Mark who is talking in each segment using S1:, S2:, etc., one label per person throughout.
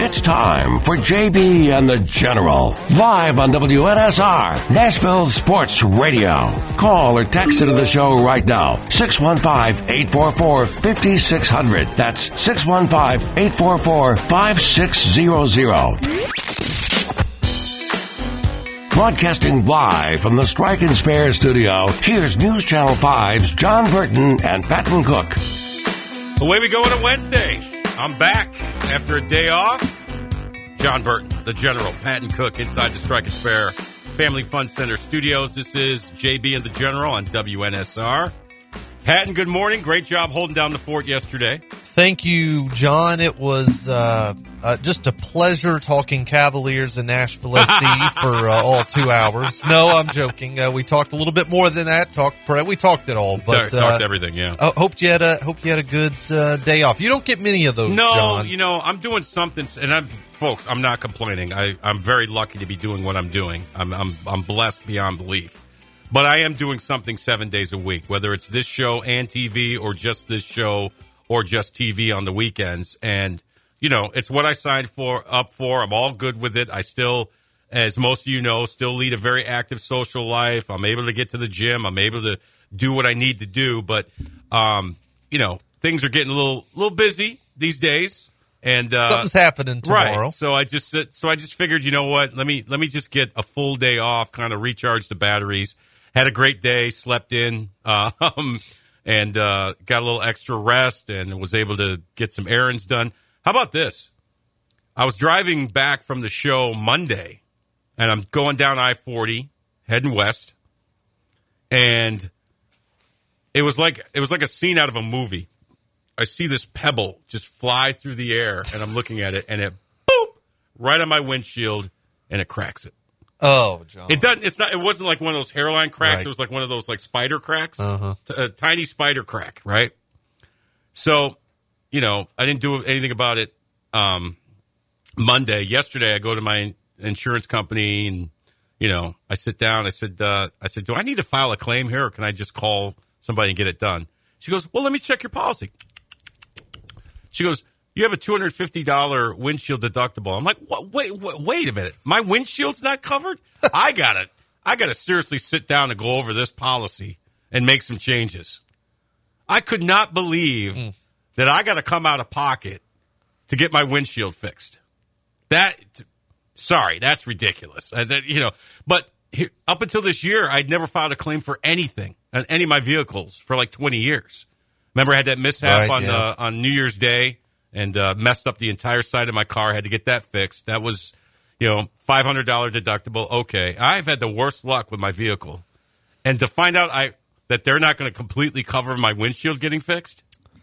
S1: It's time for JB and the General, live on WNSR, Nashville Sports Radio. Call or text into the show right now, 615-844-5600. That's 615-844-5600. Broadcasting live from the Strike and Spare studio, here's News Channel 5's John Burton and Patton Cook.
S2: Away we go on a Wednesday. I'm back after a day off. John Burton, the General, Patton Cook, inside the Strike and Spare Family Fun Center studios. This is JB and the General on WNSR. Patton, good morning. Great job holding down the fort yesterday.
S3: Thank you, John. It was just a pleasure talking Cavaliers and Nashville SC for all 2 hours. No, I'm joking. We talked a little bit more than that. We talked it all, but
S2: talked everything. Yeah.
S3: Hope you had a good day off. You don't get many of those.
S2: No,
S3: John.
S2: I'm doing something, and folks, I'm not complaining. I'm very lucky to be doing what I'm doing. I'm blessed beyond belief. But I am doing something 7 days a week, whether it's this show and TV or just this show or just TV on the weekends. And, it's what I signed up for. I'm all good with it. I still, as most of you know, still lead a very active social life. I'm able to get to the gym. I'm able to do what I need to do. But, things are getting a little busy these days. And
S3: something's happening tomorrow.
S2: Right. So I just figured, you know what? Let me just get a full day off, kind of recharge the batteries. Had a great day, slept in, and got a little extra rest and was able to get some errands done. How about this? I was driving back from the show Monday, and I'm going down I-40, heading west, and it was like a scene out of a movie. I see this pebble just fly through the air, and I'm looking at it, and it boop right on my windshield, and it cracks it.
S3: Oh, John!
S2: It doesn't. It's not. It wasn't like one of those hairline cracks.
S3: Right.
S2: It was like one of those like spider cracks,
S3: a
S2: tiny spider crack, right? So, I didn't do anything about it. Monday, yesterday, I go to my insurance company and I sit down. I said, do I need to file a claim here, or can I just call somebody and get it done? She goes, well, let me check your policy. She goes, you have a $250 windshield deductible. I'm like, what? Wait a minute. My windshield's not covered? I gotta seriously sit down and go over this policy and make some changes. I could not believe that I got to come out of pocket to get my windshield fixed. That's ridiculous. But up until this year, I'd never filed a claim for anything on any of my vehicles for like 20 years. Remember, I had that mishap on New Year's Day. And messed up the entire side of my car. Had to get that fixed. That was, $500 deductible. Okay. I've had the worst luck with my vehicle. And to find out that they're not going to completely cover my windshield getting fixed.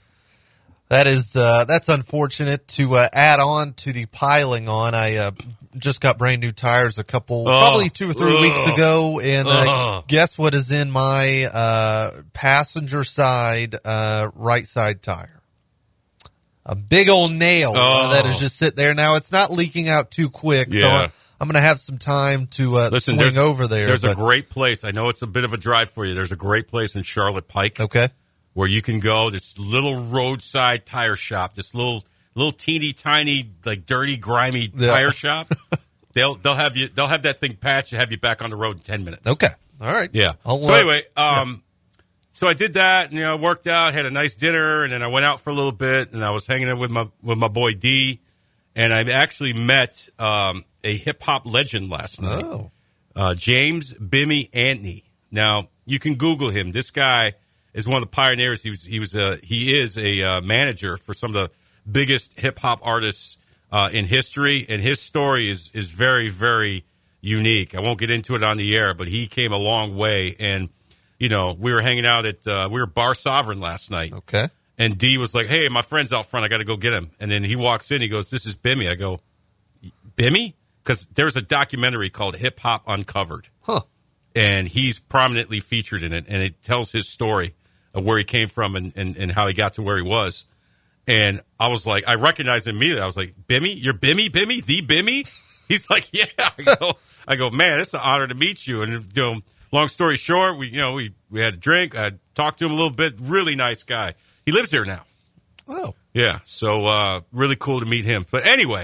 S3: That's unfortunate. To add on to the piling on, I just got brand new tires probably 2 or 3 weeks ago. And guess what is in my passenger side right side tire? A big old nail that is just sitting there. Now, it's not leaking out too quick, so I'm going to have some time to swing over there.
S2: There's a great place. I know it's a bit of a drive for you. There's a great place in Charlotte Pike.
S3: Okay.
S2: Where you can go, this little roadside tire shop, this little teeny tiny, like dirty, grimy tire shop. They'll have that thing patched and have you back on the road in 10 minutes.
S3: Okay. All right.
S2: Yeah. So anyway, So I did that, and worked out, had a nice dinner, and then I went out for a little bit, and I was hanging out with my boy D, and I actually met a hip hop legend last night, James Bimmy Antony. Now you can Google him. This guy is one of the pioneers. He is a manager for some of the biggest hip hop artists in history, and his story is very, very unique. I won't get into it on the air, but he came a long way. And we were hanging out at we were Bar Sovereign last night.
S3: Okay.
S2: And D was like, "Hey, my friend's out front. I got to go get him." And then he walks in. He goes, "This is Bimmy." I go, "Bimmy?" Because there's a documentary called Hip Hop Uncovered.
S3: Huh.
S2: And he's prominently featured in it, and it tells his story of where he came from and how he got to where he was. And I was like, I recognized him immediately. I was like, "Bimmy? You're Bimmy? The Bimmy?" He's like, "Yeah." I go, "Man, it's an honor to meet you." And long story short, we had a drink. I talked to him a little bit. Really nice guy. He lives there now.
S3: Oh.
S2: Yeah. So really cool to meet him. But anyway,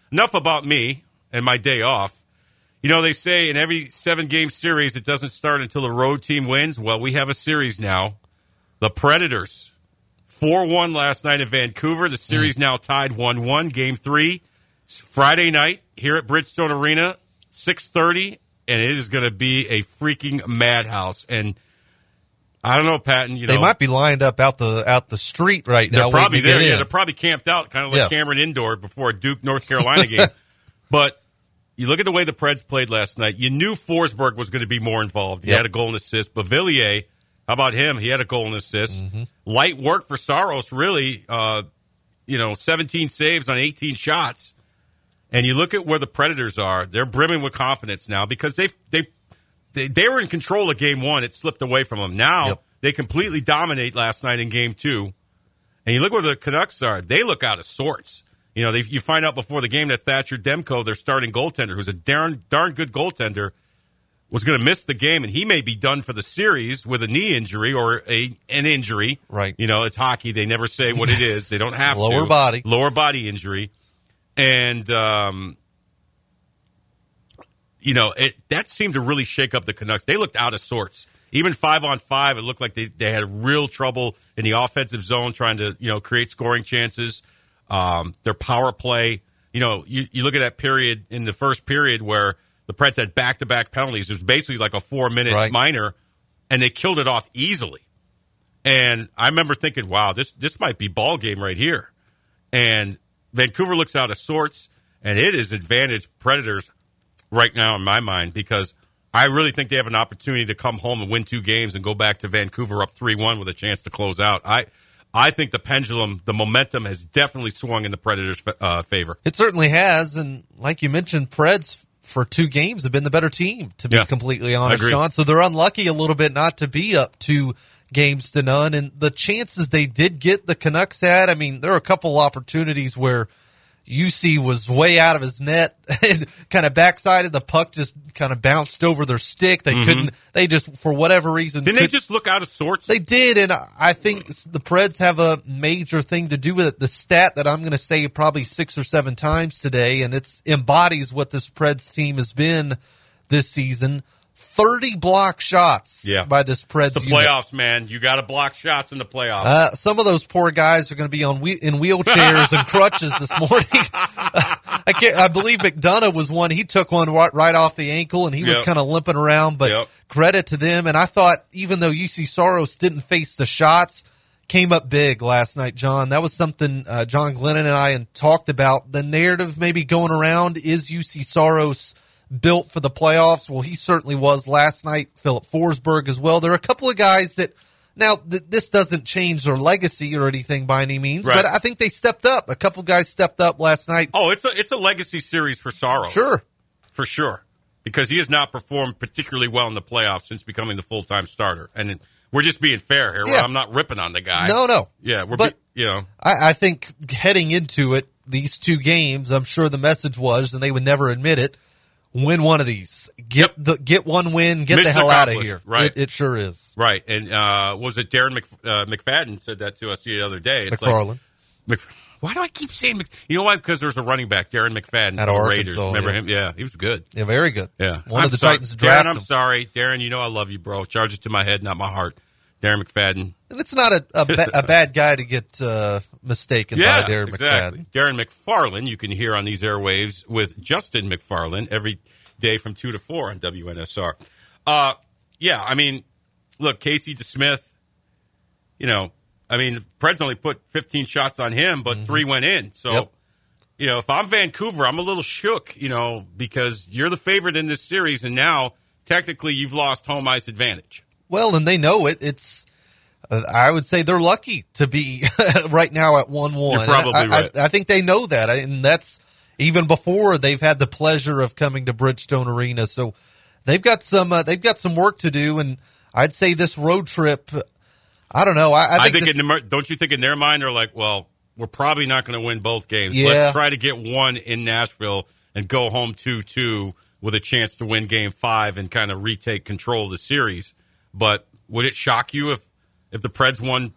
S2: enough about me and my day off. You know, they say in every 7-game series, it doesn't start until the road team wins. Well, we have a series now. The Predators, 4-1 last night in Vancouver. The series now tied 1-1. Game 3, Friday night here at Bridgestone Arena, 6:30, and it is going to be a freaking madhouse. And I don't know, Patton. You know,
S3: they might be lined up out the street right now.
S2: They're probably there. Yeah, they're probably camped out, kind of like Cameron Indoor before a Duke North Carolina game. But you look at the way the Preds played last night. You knew Forsberg was going to be more involved. He had a goal and assist. But Villiers, how about him? He had a goal and assist. Light work for Saros, really. 17 saves on 18 shots. And you look at where the Predators are. They're brimming with confidence now because they were in control of Game 1. It slipped away from them. Now they completely dominate last night in Game 2. And you look where the Canucks are. They look out of sorts. You know, you find out before the game that Thatcher Demko, their starting goaltender, who's a darn good goaltender, was going to miss the game, and he may be done for the series with a knee injury or an injury. Right. You know, it's hockey. They never say what it is. They don't have
S3: Lower
S2: body injury. And, that seemed to really shake up the Canucks. They looked out of sorts. Even 5-on-5, it looked like they had real trouble in the offensive zone trying to, create scoring chances. Their power play, you look at that period in the first period where the Preds had back-to-back penalties. It was basically like a 4-minute minor, and they killed it off easily. And I remember thinking, wow, this might be ball game right here. And Vancouver looks out of sorts, and it is advantage Predators right now in my mind because I really think they have an opportunity to come home and win 2 games and go back to Vancouver up 3-1 with a chance to close out. I think the pendulum, the momentum has definitely swung in the Predators' favor.
S3: It certainly has, and like you mentioned, Preds for 2 games have been the better team, to be completely honest, Sean. So they're unlucky a little bit not to be up 2-0, and the chances they did get, the Canucks had, I mean, there are a couple opportunities where UC was way out of his net and kind of backsided. The puck just kind of bounced over their stick. They couldn't, they just, for whatever reason.
S2: Didn't they just look out of sorts?
S3: They did, and I think the Preds have a major thing to do with it. The stat that I'm going to say probably 6 or 7 times today, and it embodies what this Preds team has been this season. 30 block shots by this Preds
S2: It's the playoffs, man. You got to block shots in the playoffs.
S3: Some of those poor guys are going to be in wheelchairs and crutches this morning. I believe McDonough was one. He took one right off the ankle, and he was kind of limping around, but credit to them. And I thought, even though UC Saros didn't face the shots, came up big last night, John. That was something John Glennon and I had talked about. The narrative maybe going around, is UC Saros built for the playoffs? Well, he certainly was last night. Philip Forsberg as well. There are a couple of guys that, now this doesn't change their legacy or anything by any means, but I think they stepped up. A couple of guys stepped up last night.
S2: Oh, it's a legacy series for Saros.
S3: Sure.
S2: For sure. Because he has not performed particularly well in the playoffs since becoming the full-time starter. And we're just being fair here. I'm not ripping on the guy.
S3: No.
S2: Yeah,
S3: I think heading into it, these 2 games, I'm sure the message was, and they would never admit it, win one of these. Get one win. Get the hell out of here.
S2: Right.
S3: It sure is.
S2: Right. And was it Darren McFadden said that to us the other day? It's
S3: McFarland.
S2: Why do I keep saying You know why? Because there's a running back, Darren McFadden,
S3: at
S2: the
S3: Arkansas,
S2: Raiders. Remember him? Yeah, he was good.
S3: Yeah, very good.
S2: Yeah.
S3: One of the Titans drafted him.
S2: Darren, I'm sorry. Darren, you know I love you, bro. Charge it to my head, not my heart. Darren McFadden.
S3: And it's not a bad guy to get mistaken by Darren McFadden.
S2: Darren McFarland, you can hear on these airwaves with Justin McFarland every day from 2 to 4 on WNSR. I mean, look, Casey DeSmith, the Preds only put 15 shots on him, but 3 went in. So, if I'm Vancouver, I'm a little shook, because you're the favorite in this series, and now technically you've lost home ice advantage.
S3: Well, and they know it. It's, I would say they're lucky to be right now at 1-1.
S2: You're probably right.
S3: I think they know that, and that's even before they've had the pleasure of coming to Bridgestone Arena. So they've got some work to do, and I'd say this road trip, I don't know. I think
S2: don't you think in their mind they're like, well, we're probably not going to win both games.
S3: Yeah.
S2: Let's try to get one in Nashville and go home 2-2 with a chance to win Game 5 and kind of retake control of the series. But would it shock you if the Preds won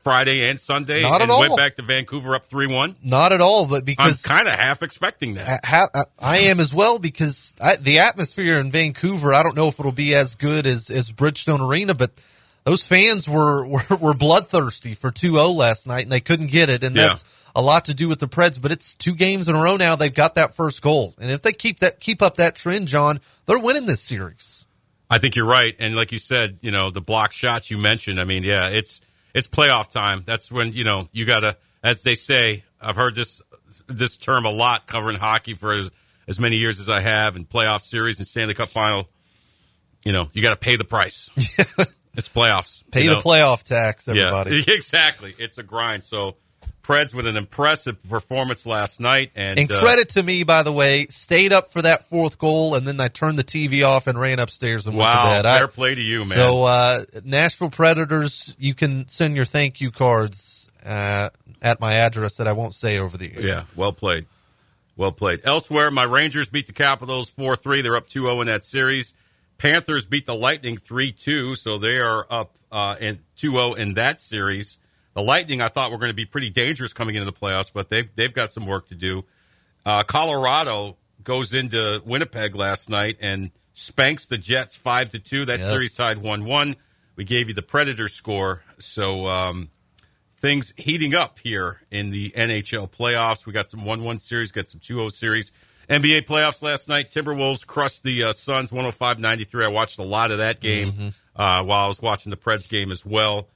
S2: Friday and Sunday
S3: Not
S2: and
S3: at all.
S2: went back to Vancouver up 3-1?
S3: Not at all, but because
S2: I'm kind of half expecting that.
S3: I am as well, because the atmosphere in Vancouver, I don't know if it'll be as good as Bridgestone Arena, but those fans were bloodthirsty for 2-0 last night, and they couldn't get it, and that's a lot to do with the Preds. But it's 2 games in a row now they've got that first goal, and if they keep up that trend, John, they're winning this series.
S2: I think you're right, and like you said, the block shots you mentioned. I mean, yeah, it's playoff time. That's when you gotta, as they say. I've heard this term a lot covering hockey for as many years as I have, in playoff series and Stanley Cup final. You got to pay the price. It's playoffs.
S3: Pay the playoff tax, everybody.
S2: Yeah, exactly. It's a grind. So Preds with an impressive performance last night. And
S3: credit to me, by the way, stayed up for that 4th goal, and then I turned the TV off and ran upstairs and went to bed.
S2: Fair play to you, man.
S3: So Nashville Predators, you can send your thank you cards at my address that I won't say over the air.
S2: Yeah, well played. Well played. Elsewhere, my Rangers beat the Capitals 4-3. They're up 2-0 in that series. Panthers beat the Lightning 3-2, so they are up 2-0 in that series. The Lightning, I thought, were going to be pretty dangerous coming into the playoffs, but they've got some work to do. Colorado goes into Winnipeg last night and spanks the Jets 5-2. That series tied 1-1. We gave you the Predator score, so things heating up here in the NHL playoffs. We got some 1-1 series, got some 2-0 series. NBA playoffs last night. Timberwolves crushed the Suns 105-93. I watched a lot of that game while I was watching the Preds game as well.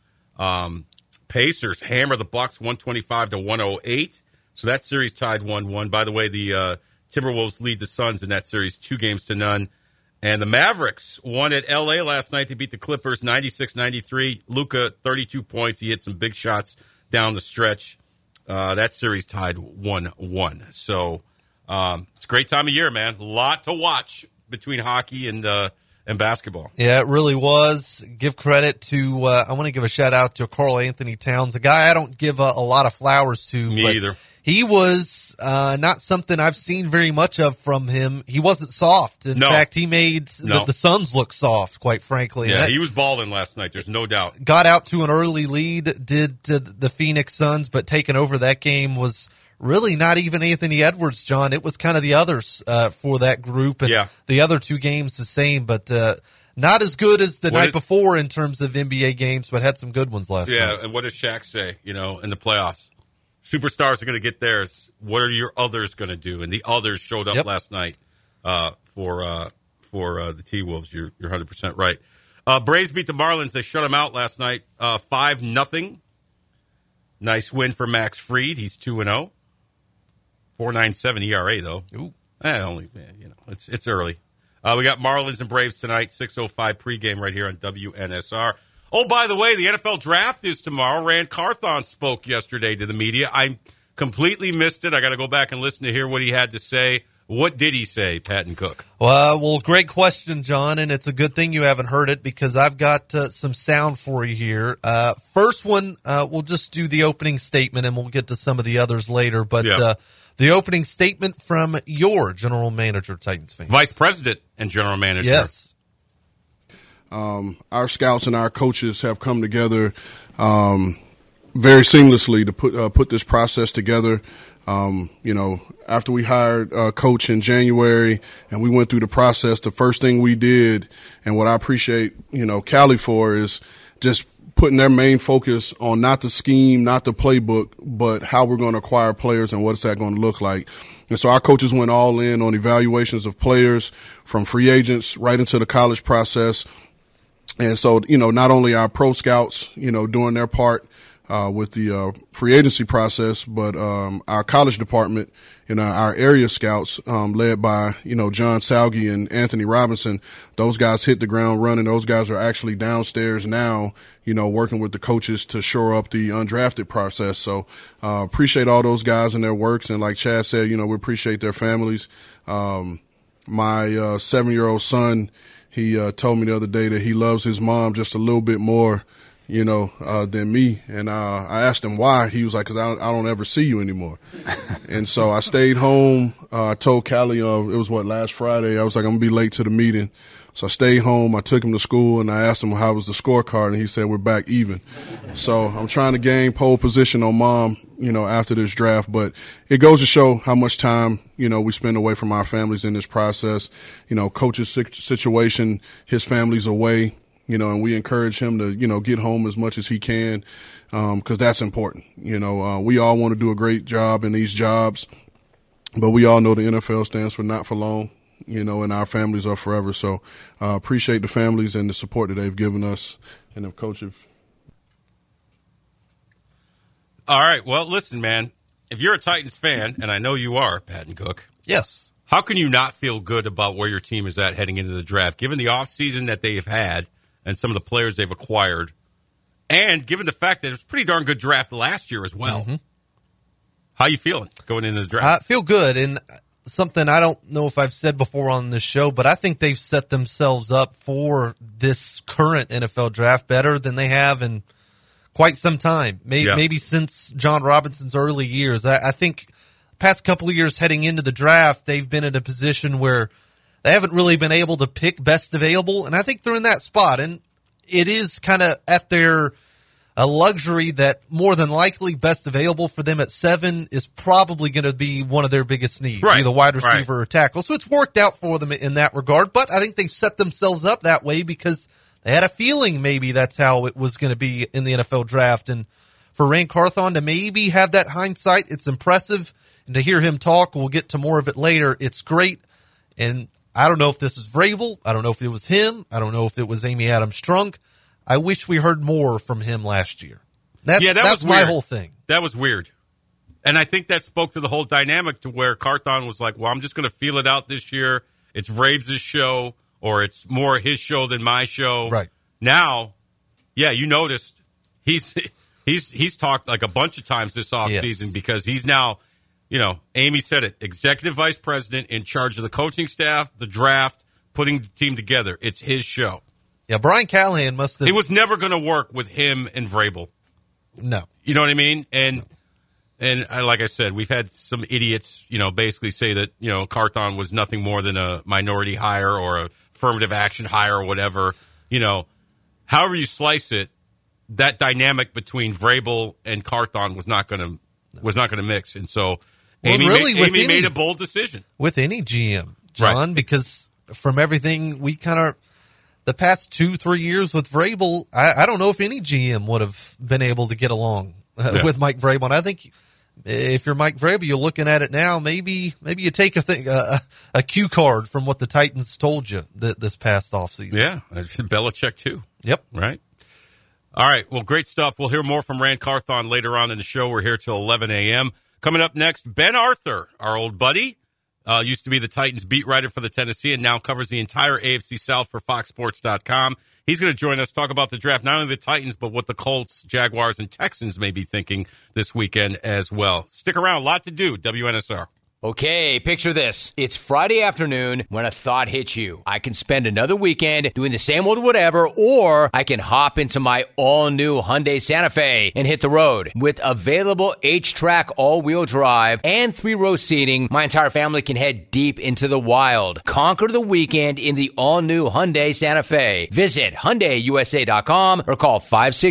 S2: Pacers hammer the Bucks 125-108. So that series tied 1-1. By the way, the Timberwolves lead the Suns in that series 2-0. And the Mavericks won at L.A. last night. They beat the Clippers 96-93. Luka, 32 points. He hit some big shots down the stretch. That series tied 1-1. So it's a great time of year, man. A lot to watch between hockey and basketball.
S3: Yeah, it really was. Give credit to, I want to give a shout out to Karl Anthony Towns, a guy I don't give a lot of flowers to.
S2: Me either.
S3: He was not something I've seen very much of from him. He wasn't soft. In fact, he made the Suns look soft, quite frankly.
S2: Yeah, he was balling last night. There's no doubt.
S3: Got out to an early lead, did to the Phoenix Suns, but taking over that game was really not even Anthony Edwards, John. It was kind of the others for that group. And the other 2 games the same, but not as good as the night before in terms of NBA games, but had some good ones last night.
S2: Yeah, and what does Shaq say, in the playoffs? Superstars are going to get theirs. What are your others going to do? And the others showed up last night for the T-Wolves. You're 100% right. Braves beat the Marlins. They shut them out last night 5-0. Nice win for Max Fried. He's 2-0. 4.97 ERA, though.
S3: Ooh.
S2: It's early. We got Marlins and Braves tonight, 6:05 pregame right here on WNSR. Oh, by the way, the NFL draft is tomorrow. Rand Carthon spoke yesterday to the media. I completely missed it. I got to go back and listen to hear what he had to say. What did he say, Patton Cook?
S3: Well, great question, John, and it's a good thing you haven't heard it because I've got some sound for you here. First one, we'll just do the opening statement, and we'll get to some of the others later. But the opening statement from your general manager, Titans fans.
S2: Vice President and general manager.
S3: Yes.
S4: Our scouts and our coaches have come together very seamlessly to put this process together. After we hired a coach in January and we went through the process, the first thing we did, and what I appreciate, Cali for, is just putting their main focus on not the scheme, not the playbook, but how we're going to acquire players and what's that going to look like. And so our coaches went all in on evaluations of players from free agents right into the college process. And so, not only our pro scouts, doing their part with the free agency process, but our college department and our area scouts, led by, John Salge and Anthony Robinson, those guys hit the ground running. Those guys are actually downstairs now, working with the coaches to shore up the undrafted process. So appreciate all those guys and their works. And like Chad said, we appreciate their families. My 7-year-old son, he told me the other day that he loves his mom just a little bit more, than me. And I asked him why. He was like, because I don't ever see you anymore. And so I stayed home. I told Callie, it was last Friday. I was like, I'm going to be late to the meeting. So I stayed home. I took him to school, and I asked him how was the scorecard, and he said we're back even. So I'm trying to gain pole position on Mom, after this draft. But it goes to show how much time, we spend away from our families in this process. Coach's situation, his family's away, and we encourage him to, get home as much as he can because that's important. We all want to do a great job in these jobs, but we all know the NFL stands for not for long, and our families are forever. So appreciate the families and the support that they've given us and the coaches.
S2: All right. Well, listen, man, if you're a Titans fan, and I know you are, Patton Cook.
S3: Yes.
S2: How can you not feel good about where your team is at heading into the draft, given the offseason that they've had and some of the players they've acquired, and given the fact that it was a pretty darn good draft last year as well? Mm-hmm. How you feeling going into the draft?
S3: I feel good, and something I don't know if I've said before on this show, but I think they've set themselves up for this current NFL draft better than they have in quite some time, maybe since John Robinson's early years. I think past couple of years heading into the draft, they've been in a position where they haven't really been able to pick best available, and I think they're in that spot. And it is kind of at their a luxury that more than likely best available for them at 7 is probably going to be one of their biggest needs, either wide receiver or tackle. So it's worked out for them in that regard, but I think they've set themselves up that way because they had a feeling maybe that's how it was going to be in the NFL draft. And for Ran Carthon to maybe have that hindsight, it's impressive. And to hear him talk, we'll get to more of it later, it's great. And I don't know if this is Vrabel. I don't know if it was him. I don't know if it was Amy Adams-Strunk. I wish we heard more from him last year. That's my whole thing.
S2: That was weird. And I think that spoke to the whole dynamic to where Carthon was like, well, I'm just going to feel it out this year. It's Vrabes' show, or it's more his show than my show.
S3: Right.
S2: Now, you noticed he's talked like a bunch of times this offseason because he's now, Amy said it, executive vice president in charge of the coaching staff, the draft, putting the team together. It's his show.
S3: Yeah, Brian Callahan must have...
S2: It was never going to work with him and Vrabel.
S3: No.
S2: You know what I mean? And like I said, we've had some idiots, basically say that, Carthon was nothing more than a minority hire or a affirmative action hire or whatever. However you slice it, that dynamic between Vrabel and Carthon was not going to mix. And so Amy made a bold decision.
S3: With any GM, John, because from everything we kind of... The past 2-3 years with Vrabel, I don't know if any GM would have been able to get along with Mike Vrabel. And I think if you're Mike Vrabel, you're looking at it now, maybe you take a cue card from what the Titans told you this past offseason.
S2: Yeah, Belichick too.
S3: Yep.
S2: Right. All right, well, great stuff. We'll hear more from Ran Carthon later on in the show. We're here till 11 a.m. Coming up next, Ben Arthur, our old buddy. Used to be the Titans beat writer for the Tennessee and now covers the entire AFC South for FoxSports.com. He's going to join us, talk about the draft, not only the Titans, but what the Colts, Jaguars, and Texans may be thinking this weekend as well. Stick around. A lot to do. WNSR.
S5: Okay, picture this. It's Friday afternoon when a thought hits you. I can spend another weekend doing the same old whatever, or I can hop into my all-new Hyundai Santa Fe and hit the road. With available H-Track all-wheel drive and 3-row seating, my entire family can head deep into the wild. Conquer the weekend in the all-new Hyundai Santa Fe. Visit HyundaiUSA.com or call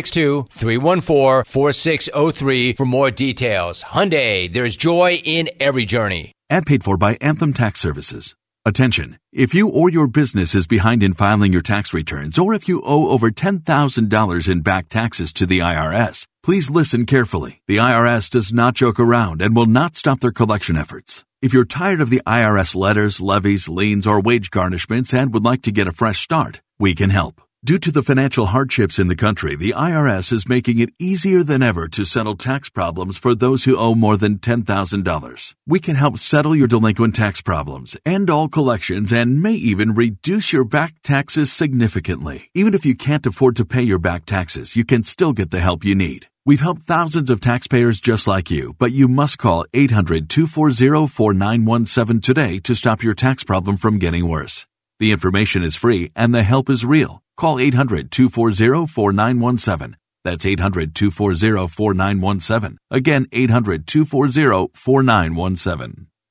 S5: 562-314-4603 for more details. Hyundai, there's joy in every journey.
S6: Ad paid for by Anthem Tax Services. Attention! If you or your business is behind in filing your tax returns, or if you owe over $10,000 in back taxes to the IRS, please listen carefully. The IRS does not joke around and will not stop their collection efforts. If you're tired of the IRS letters, levies, liens, or wage garnishments and would like to get a fresh start, we can help. Due to the financial hardships in the country, the IRS is making it easier than ever to settle tax problems for those who owe more than $10,000. We can help settle your delinquent tax problems, end all collections, and may even reduce your back taxes significantly. Even if you can't afford to pay your back taxes, you can still get the help you need. We've helped thousands of taxpayers just like you, but you must call 800-240-4917 today to stop your tax problem from getting worse. The information is free and the help is real. Call 800-240-4917. That's 800-240-4917. Again, 800-240-4917.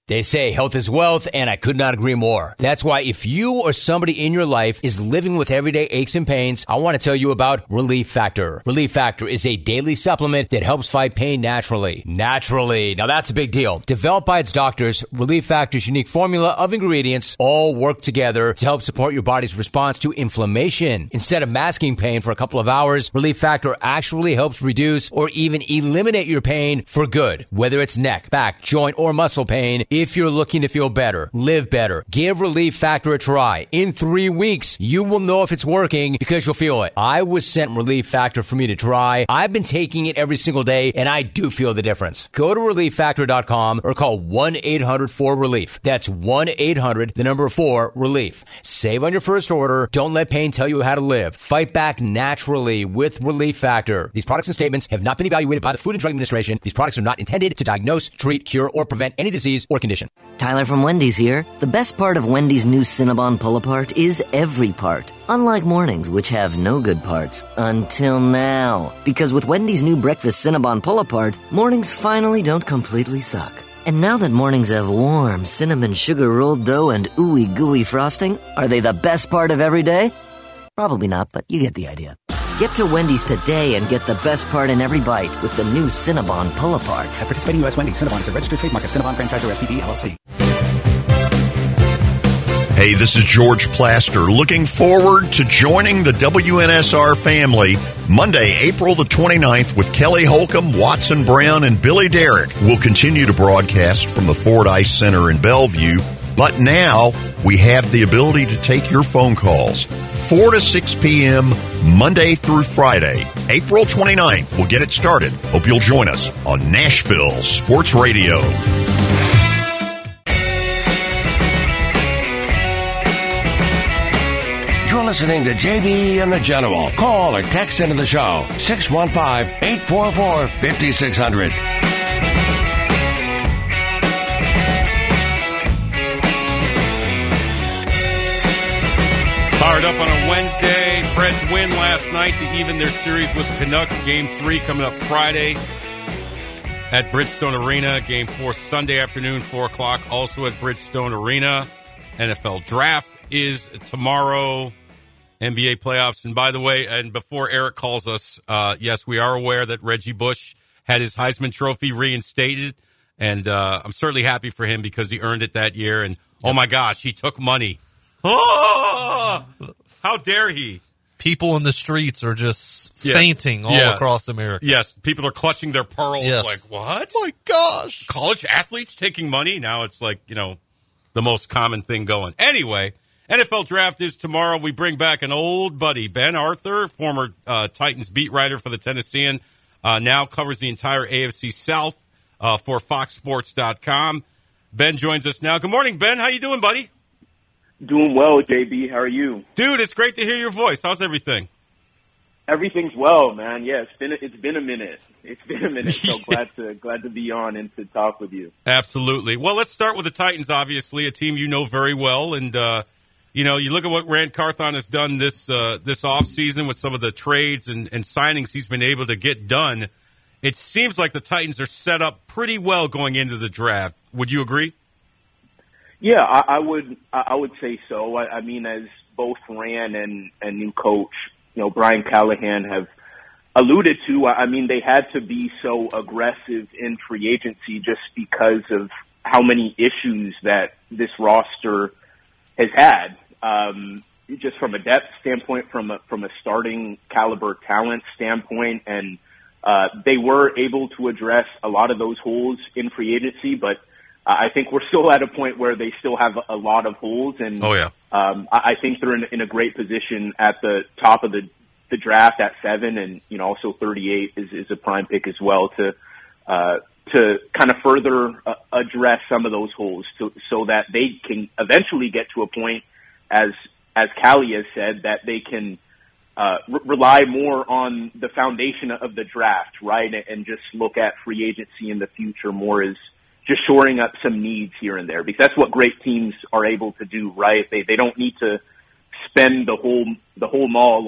S5: They say health is wealth, and I could not agree more. That's why if you or somebody in your life is living with everyday aches and pains, I want to tell you about Relief Factor. Relief Factor is a daily supplement that helps fight pain naturally. Naturally. Now that's a big deal. Developed by its doctors, Relief Factor's unique formula of ingredients all work together to help support your body's response to inflammation. Instead of masking pain for a couple of hours, Relief Factor actually helps reduce or even eliminate your pain for good. Whether it's neck, back, joint, or muscle pain, if you're looking to feel better, live better, give Relief Factor a try. In 3 weeks, you will know if it's working because you'll feel it. I was sent Relief Factor for me to try. I've been taking it every single day, and I do feel the difference. Go to ReliefFactor.com or call 1-800-4RELIEF. That's 1-800-4RELIEF. Save on your first order. Don't let pain tell you how to live. Fight back naturally with Relief Factor. These products and statements have not been evaluated by the Food and Drug Administration. These products are not intended to diagnose, treat, cure, or prevent any disease or condition.
S7: Tyler from Wendy's here. The best part of Wendy's new Cinnabon Pull-Apart is every part. Unlike mornings, which have no good parts. Until now. Because with Wendy's new breakfast Cinnabon Pull-Apart, mornings finally don't completely suck. And now that mornings have warm cinnamon sugar rolled dough and ooey gooey frosting, are they the best part of every day? Probably not, but you get the idea. Get to Wendy's today and get the best part in every bite with the new Cinnabon Pull-Apart.
S8: At participating U.S. Wendy's, Cinnabon is a registered trademark of Cinnabon Franchisor SPV, LLC.
S9: Hey, this is George Plaster, looking forward to joining the WNSR family Monday, April the 29th with Kelly Holcomb, Watson Brown, and Billy Derrick. We'll continue to broadcast from the Ford Ice Center in Bellevue, but now we have the ability to take your phone calls. 4 to 6 p.m. Monday through Friday, April 29th. We'll get it started. Hope you'll join us on Nashville Sports Radio.
S1: You're listening to JB and the General. Call or text into the show, 615-844-5600.
S2: Fired up on a Wednesday. Preds win last night to even their series with the Canucks. Game 3 coming up Friday at Bridgestone Arena. Game 4 Sunday afternoon, 4 o'clock, also at Bridgestone Arena. NFL Draft is tomorrow. NBA playoffs. And by the way, and before Eric calls us, yes, we are aware that Reggie Bush had his Heisman Trophy reinstated. And I'm certainly happy for him because he earned it that year. And, oh, my gosh, he took money. Oh, how dare he?
S3: People in the streets are just fainting all across America.
S2: Yes, people are clutching their pearls like, what?
S3: Oh, my gosh.
S2: College athletes taking money? Now it's like, the most common thing going. Anyway, NFL Draft is tomorrow. We bring back an old buddy, Ben Arthur, former Titans beat writer for the Tennessean, now covers the entire AFC South for FoxSports.com. Ben joins us now. Good morning, Ben. How you doing, buddy?
S10: Doing well, JB. How are you?
S2: Dude, it's great to hear your voice. How's everything?
S10: Everything's well, man. Yeah, it's been a minute. It's been a minute. So glad to be on and to talk with you.
S2: Absolutely. Well, let's start with the Titans. Obviously, a team you know very well, and you look at what Rand Carthon has done this off season with some of the trades and signings he's been able to get done. It seems like the Titans are set up pretty well going into the draft. Would you agree?
S10: Yeah, I would say so. I mean, as both Rand and new coach, Brian Callahan have alluded to, I mean, they had to be so aggressive in free agency just because of how many issues that this roster has had, just from a depth standpoint, from a starting caliber talent standpoint, and they were able to address a lot of those holes in free agency, but I think we're still at a point where they still have a lot of holes, and I think they're in a great position at the top of the draft at 7, and also 38 is a prime pick as well to kind of further address some of those holes, so that they can eventually get to a point, as Callie has said, that they can rely more on the foundation of the draft, right, and just look at free agency in the future more as just shoring up some needs here and there, because that's what great teams are able to do, right? They don't need to spend the whole mall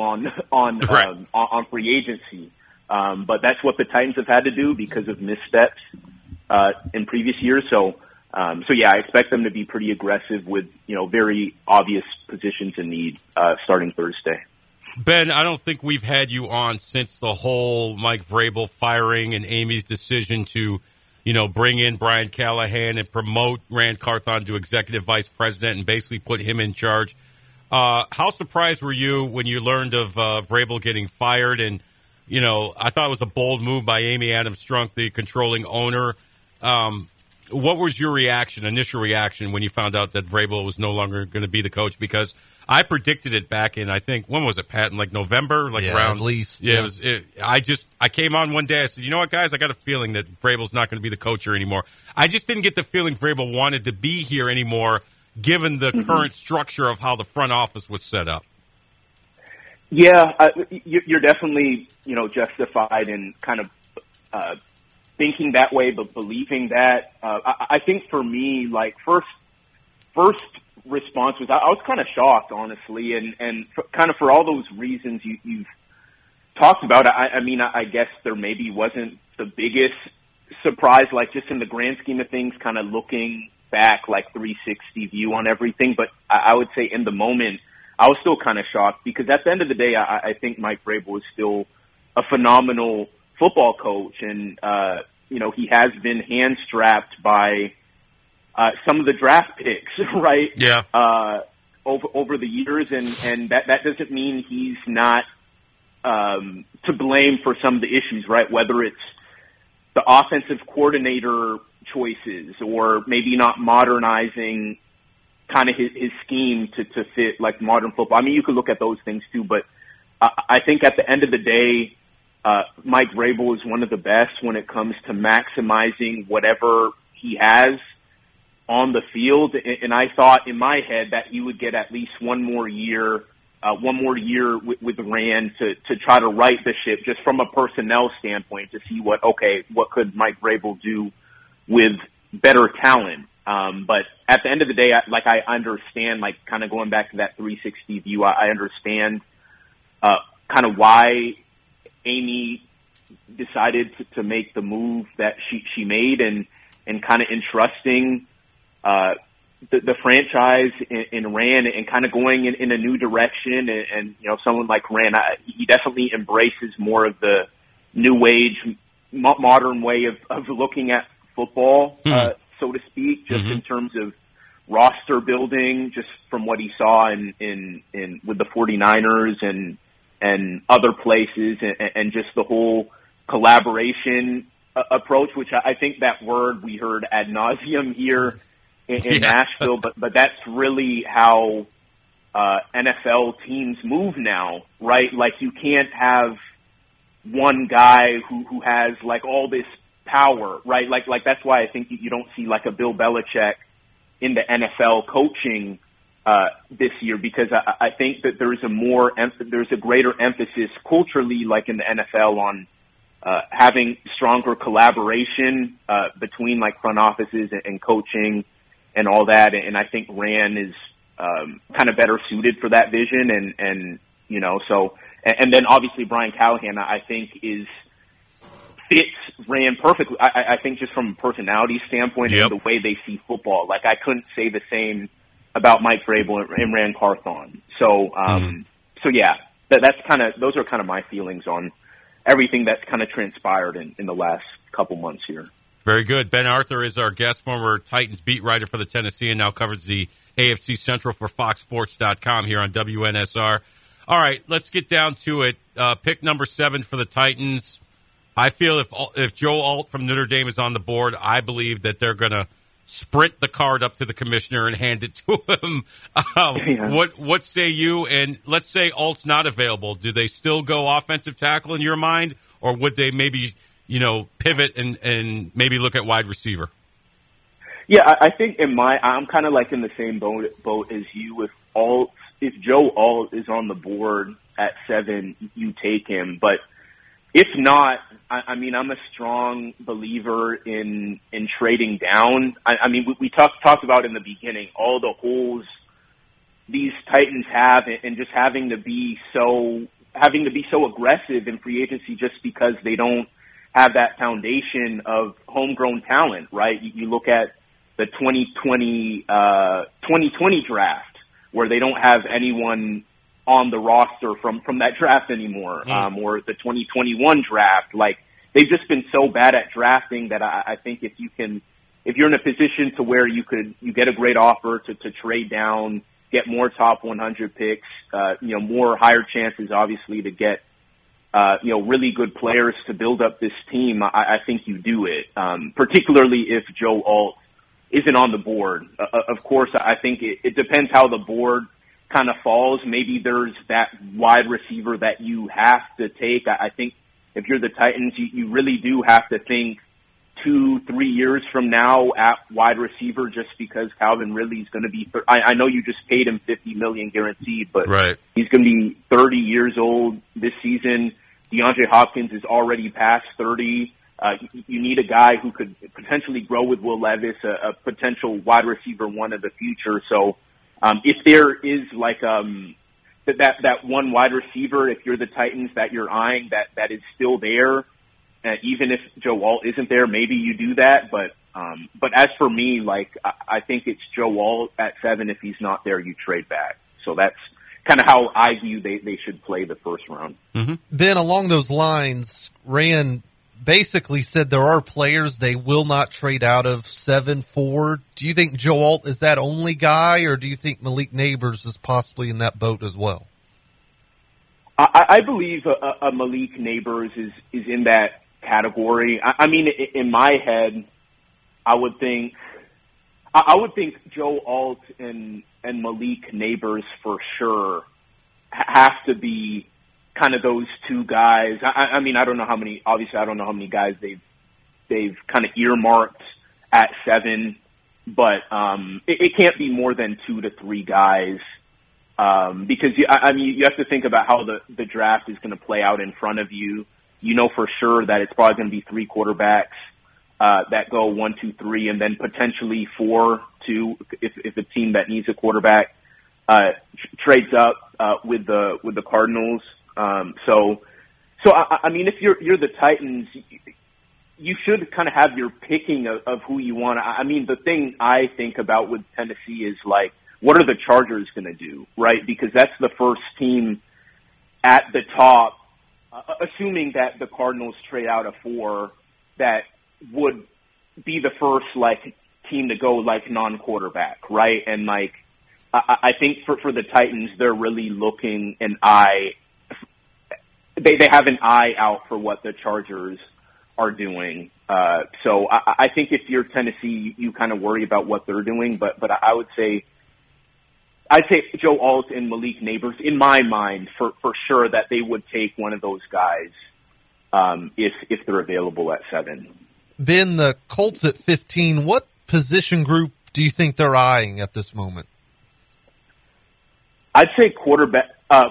S10: on free agency, but that's what the Titans have had to do because of missteps in previous years. So So yeah, I expect them to be pretty aggressive with, very obvious positions in need, starting Thursday.
S2: Ben, I don't think we've had you on since the whole Mike Vrabel firing and Amy's decision to, bring in Brian Callahan and promote Rand Carthon to executive vice president and basically put him in charge. How surprised were you when you learned of Vrabel getting fired? And, I thought it was a bold move by Amy Adams Strunk, the controlling owner. What was your initial reaction when you found out that Vrabel was no longer going to be the coach? Because I predicted it back in, I think, when was it, Pat? In November? Around,
S3: at least.
S2: Yeah. I came on one day. I said, you know what, guys? I got a feeling that Vrabel's not going to be the coach here anymore. I just didn't get the feeling Vrabel wanted to be here anymore, given the current structure of how the front office was set up.
S10: Yeah, you're definitely, justified in kind of thinking that way, but believing that. I think for me, first response was I was kind of shocked, honestly, and kind of for all those reasons you've talked about. I guess there maybe wasn't the biggest surprise, just in the grand scheme of things, kind of looking back, 360 view on everything. But I would say in the moment, I was still kind of shocked because at the end of the day, I think Mike Vrabel is still a phenomenal football coach, and he has been hand-strapped by some of the draft picks, right?
S2: Yeah.
S10: Over the years, and that doesn't mean he's not to blame for some of the issues, right? Whether it's the offensive coordinator choices or maybe not modernizing kind of his scheme to fit modern football. You could look at those things too, but I think at the end of the day, Mike Vrabel is one of the best when it comes to maximizing whatever he has on the field. And I thought in my head that he would get at least one more year with Rand to try to right the ship just from a personnel standpoint to see what could Mike Vrabel do with better talent. But at the end of the day, I understand, kind of going back to that 360 view, I understand kind of why Amy decided to make the move that she made and kind of entrusting the franchise in Rand and kind of going in a new direction. And someone like Rand, he definitely embraces more of the new age, modern way of looking at football, so to speak, just in terms of roster building, just from what he saw in with the 49ers and other places, and just the whole collaboration approach, which I think that word we heard ad nauseum here in Nashville, but that's really how NFL teams move now, right? You can't have one guy who has all this power, right? That's why I think you don't see a Bill Belichick in the NFL coaching this year, because I think that there's a greater emphasis culturally, in the NFL, on having stronger collaboration between front offices and coaching and all that. And I think Rand is kind of better suited for that vision. And then obviously Brian Callahan, I think fits Rand perfectly. I think just from a personality standpoint and the way they see football, I couldn't say the same about Mike Vrabel and Rand Carthon. So yeah, those are kind of my feelings on everything that's kind of transpired in the last couple months here.
S2: Very good. Ben Arthur is our guest, former Titans beat writer for the Tennessean, now covers the AFC Central for FoxSports.com here on WNSR. All right, let's get down to it. Pick number 7 for the Titans. I feel if Joe Alt from Notre Dame is on the board, I believe that they're going to sprint the card up to the commissioner and hand it to him. What say you? And let's say Alt's not available. Do they still go offensive tackle in your mind, or would they maybe pivot and maybe look at wide receiver?
S10: Yeah, I think I'm kind of in the same boat as you. If Joe Alt is on the board at 7, you take him. But if not, I'm a strong believer in trading down. We talked about in the beginning all the holes these Titans have, and just having to be so aggressive in free agency just because they don't have that foundation of homegrown talent, right? You look at the 2020 draft, where they don't have anyone on the roster from that draft anymore, or the 2021 draft. Like, they've just been so bad at drafting that I think if you're in a position to where you get a great offer to trade down, get more top 100 picks, more higher chances, obviously, to get, really good players to build up this team, I think you do it, particularly if Joe Alt isn't on the board. Of course, I think it depends how the board kind of falls. Maybe there's that wide receiver that you have to take. I think if you're the Titans, you really do have to think 2-3 years from now at wide receiver, just because Calvin Ridley's going to be, I know you just paid him $50 million guaranteed, but he's going to be 30 years old this season. DeAndre Hopkins is already past 30. You need a guy who could potentially grow with Will Levis, a potential wide receiver one of the future. So, if there is like, that one wide receiver, if you're the Titans that you're eyeing, that is still there, even if Joe Alt isn't there, maybe you do that. But as for me, like, I think it's Joe Alt at 7. If he's not there, you trade back. So that's kind of how I view they should play the first round.
S3: Mm-hmm. Ben, along those lines, Rand basically said there are players they will not trade out of 7-4. Do you think Joe Alt is that only guy, or do you think Malik Neighbors is possibly in that boat as well?
S10: I believe a Malik Neighbors is in that category. I mean, in my head, I would think Joe Alt and Malik Neighbors for sure have to be kind of those two guys. I mean, I don't know how many guys they've kind of earmarked at 7, but it can't be more than 2 to 3 guys, because you have to think about how the draft is going to play out in front of you. You know for sure that it's probably going to be 3 quarterbacks that go 1, 2, 3, and then potentially 4, 2 if a team that needs a quarterback trades up with the Cardinals. So I mean, if you're the Titans, you should kind of have your picking of who you want. I mean, the thing I think about with Tennessee is, like, what are the Chargers going to do, right? Because that's the first team at the top, assuming that the Cardinals trade out a 4, that would be the first, like, team to go, like, non-quarterback, right? And, like, I think for the Titans, they're really looking an eye. They have an eye out for what the Chargers are doing. So I think if you're Tennessee, you kind of worry about what they're doing. But I'd say Joe Alt and Malik Neighbors, in my mind, for sure, that they would take one of those guys if they're available at 7.
S3: Ben, the Colts at 15, what position group do you think they're eyeing at this moment?
S10: I'd say cornerback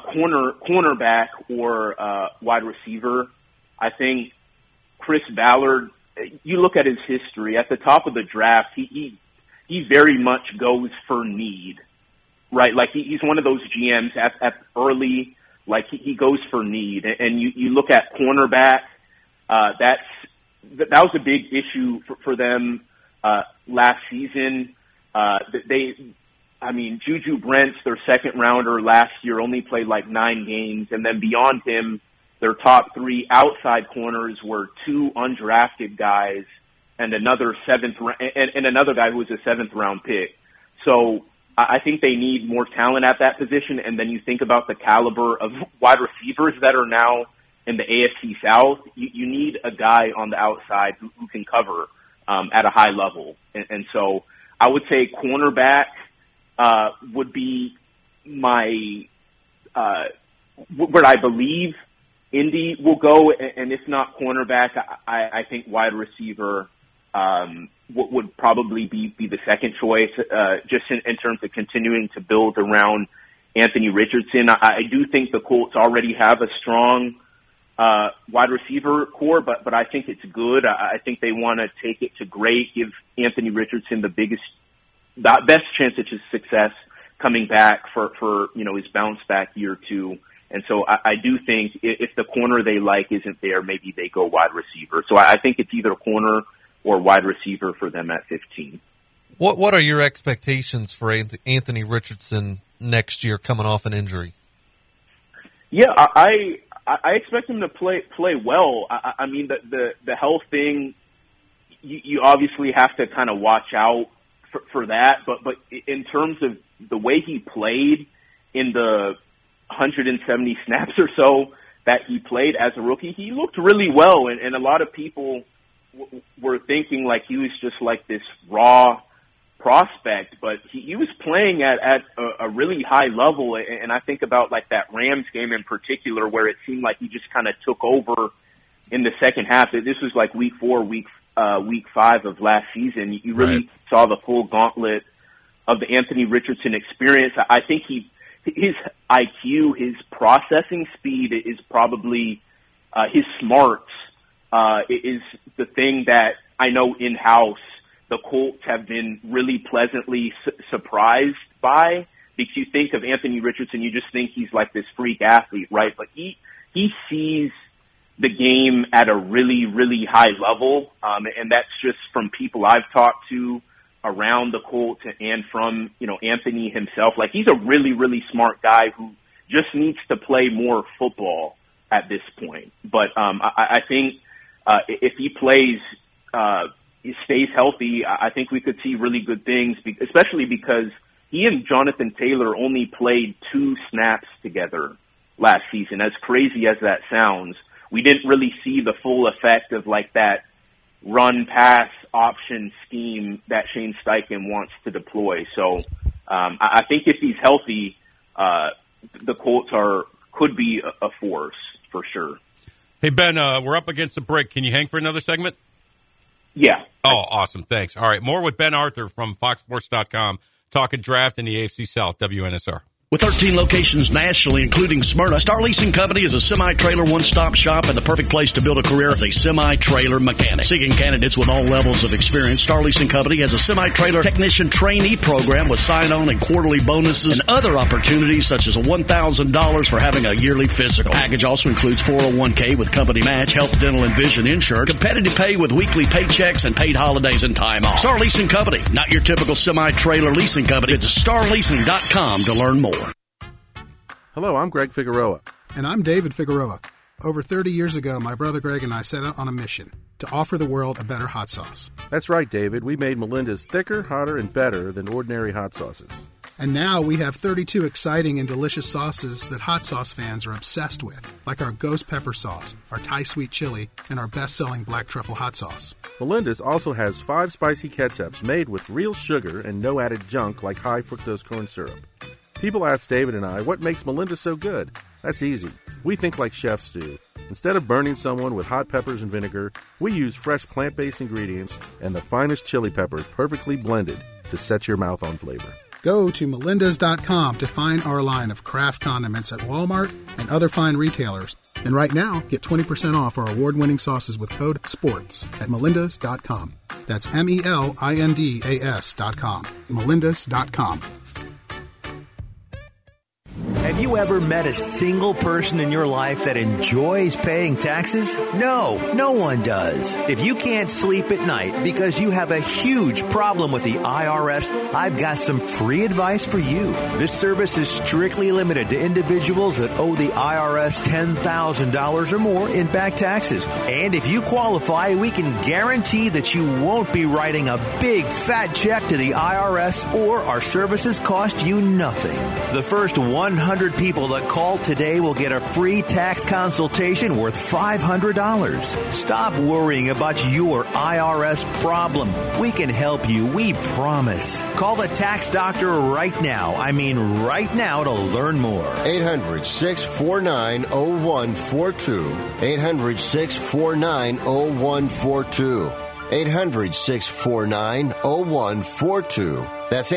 S10: or wide receiver. I think Chris Ballard, you look at his history at the top of the draft, he very much goes for need, right? Like, he's one of those GMs at early, like, he goes for need. And you look at cornerback, that was a big issue for them last season. Juju Brents, their second rounder last year, only played like 9 games. And then beyond him, their top 3 outside corners were 2 undrafted guys and another guy who was a 7th round pick. So I think they need more talent at that position. And then you think about the caliber of wide receivers that are now in the AFC South. You need a guy on the outside who can cover at a high level. And so I would say cornerback would be my where I believe Indy will go, and if not cornerback, I think wide receiver would probably be the second choice, just in terms of continuing to build around Anthony Richardson. I do think the Colts already have a strong wide receiver core, but I think it's good. I think they want to take it to great, give Anthony Richardson the best chance at his success coming back for his bounce back year 2. And so I do think if the corner they like isn't there, maybe they go wide receiver. So I think it's either corner or wide receiver for them at 15.
S3: What are your expectations for Anthony Richardson next year coming off an injury?
S10: Yeah, I expect him to play well. I mean, the health thing, you obviously have to kind of watch out for that. But in terms of the way he played in the 170 snaps or so that he played as a rookie, he looked really well. And a lot of people were thinking like he was just like this raw prospect, but he was playing at a really high level. And I think about like that Rams game in particular, where it seemed like he just kind of took over in the second half. This was like week 4, week 5 of last season. You really saw the full gauntlet of the Anthony Richardson experience. I think his IQ, his processing speed is probably his smarts is the thing that I know in-house the Colts have been really pleasantly surprised by. Because you think of Anthony Richardson, you just think he's like this freak athlete, right? But he sees the game at a really, really high level, and that's just from people I've talked to around the Colts and from, Anthony himself. Like, he's a really, really smart guy who just needs to play more football at this point. But I think if he plays, he stays healthy, I think we could see really good things, especially because he and Jonathan Taylor only played 2 snaps together last season. As crazy as that sounds, we didn't really see the full effect of like that run-pass option scheme that Shane Steichen wants to deploy. So I think if he's healthy, the Colts could be a force for sure.
S2: Hey, Ben, we're up against the break. Can you hang for another segment?
S10: Yeah.
S2: Oh, awesome. Thanks. All right. More with Ben Arthur from FoxSports.com, talking draft in the AFC South, WNSR.
S11: With 13 locations nationally, including Smyrna, Star Leasing Company is a semi-trailer one-stop shop and the perfect place to build a career as a semi-trailer mechanic. Seeking candidates with all levels of experience, Star Leasing Company has a semi-trailer technician trainee program with sign-on and quarterly bonuses and other opportunities such as $1,000 for having a yearly physical. Package also includes 401k with company match, health, dental, and vision insurance, competitive pay with weekly paychecks, and paid holidays and time off. Star Leasing Company, not your typical semi-trailer leasing company. It's starleasing.com to learn more.
S12: Hello, I'm Greg Figueroa.
S13: And I'm David Figueroa. Over 30 years ago, my brother Greg and I set out on a mission to offer the world a better hot sauce.
S12: That's right, David. We made Melinda's thicker, hotter, and better than ordinary hot sauces.
S13: And now we have 32 exciting and delicious sauces that hot sauce fans are obsessed with, like our ghost pepper sauce, our Thai sweet chili, and our best-selling black truffle hot sauce.
S12: Melinda's also has 5 spicy ketchups made with real sugar and no added junk like high fructose corn syrup. People ask David and I, what makes Melinda so good? That's easy. We think like chefs do. Instead of burning someone with hot peppers and vinegar, we use fresh plant-based ingredients and the finest chili peppers perfectly blended to set your mouth on flavor.
S13: Go to melindas.com to find our line of craft condiments at Walmart and other fine retailers. And right now, get 20% off our award-winning sauces with code SPORTS at melindas.com. That's melindas.com. melindas.com.
S14: Have you ever met a single person in your life that enjoys paying taxes? No, no one does. If you can't sleep at night because you have a huge problem with the IRS, I've got some free advice for you. This service is strictly limited to individuals that owe the IRS $10,000 or more in back taxes. And if you qualify, we can guarantee that you won't be writing a big fat check to the IRS, or our services cost you nothing. The first 100 people that call today will get a free tax consultation worth $500. Stop worrying about your IRS problem. We can help you, we promise. Call the tax doctor right now. I mean right now to learn more.
S15: 800-649-0142. 800-649-0142. 800-649-0142. That's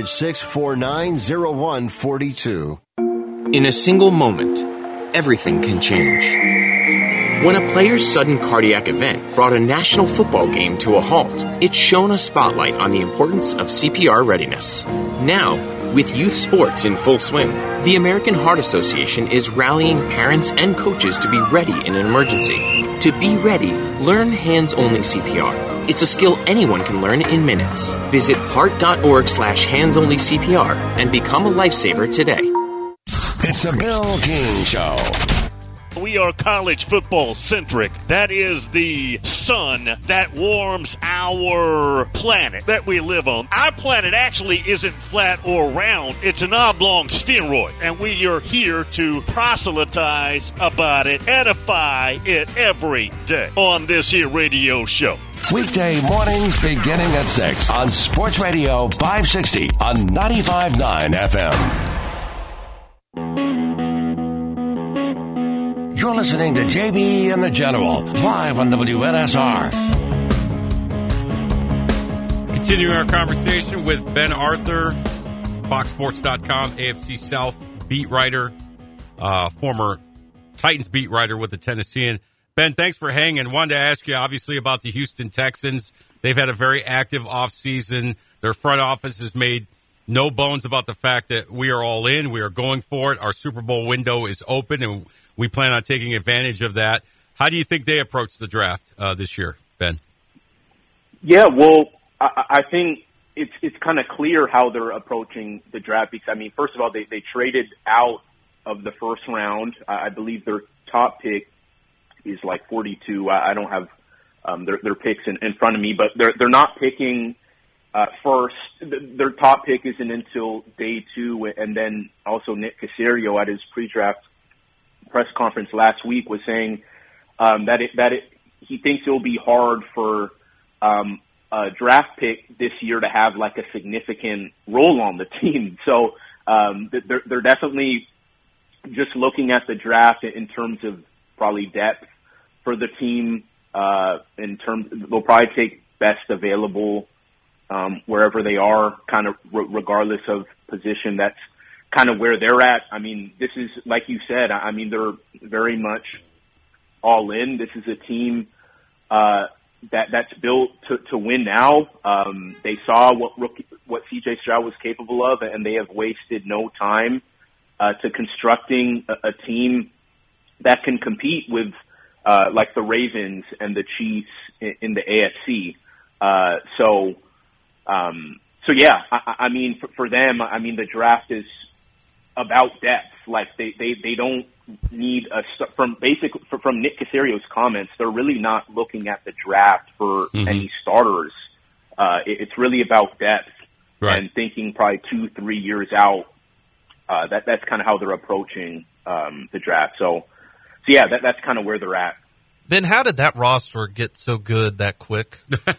S15: 800-649-0142.
S16: In a single moment, everything can change. When a player's sudden cardiac event brought a national football game to a halt, it shone a spotlight on the importance of CPR readiness. Now, with youth sports in full swing, the American Heart Association is rallying parents and coaches to be ready in an emergency. To be ready, learn hands-only CPR. It's a skill anyone can learn in minutes. Visit heart.org/handsonlycpr and become a lifesaver today.
S1: It's a Bill King Show.
S17: We are college football centric. That is the sun that warms our planet that we live on. Our planet actually isn't flat or round. It's an oblong spheroid. And we are here to proselytize about it, edify it every day on this here radio show.
S1: Weekday mornings beginning at 6 on Sports Radio 560 on 95.9 FM. You're listening to JB and the General, live on WNSR.
S2: Continuing our conversation with Ben Arthur, FoxSports.com, AFC South beat writer, former Titans beat writer with the Tennessean. Ben, thanks for hanging. Wanted to ask you, obviously, about the Houston Texans. They've had a very active offseason. Their front office has made no bones about the fact that we are all in. We are going for it. Our Super Bowl window is open, and we plan on taking advantage of that. How do you think they approach the draft this year, Ben?
S10: Yeah, well, I think it's kind of clear how they're approaching the draft because, I mean, first of all, they traded out of the first round. I believe their top pick is like 42. I don't have their picks in front of me, but they're not picking first. Their top pick isn't until day 2, and then also Nick Caserio at his pre-draft press conference last week was saying he thinks it will be hard for a draft pick this year to have like a significant role on the team. So they're definitely just looking at the draft in terms of probably depth for the team. They'll probably take best available wherever they are, kind of regardless of position. That's kind of where they're at. I mean, this is, like you said, I mean, they're very much all in. This is a team that's built to win now. They saw what C.J. Stroud was capable of, and they have wasted no time to constructing a team that can compete with like the Ravens and the Chiefs in the AFC. So yeah, I mean, for them, I mean, the draft is about depth. Like they don't need from Nick Caserio's comments, they're really not looking at the draft for any starters. It's really about depth and thinking probably 2-3 years out. That's kind of how they're approaching the draft. So yeah, that's kind of where they're at.
S3: Ben, how did that roster get so good that quick?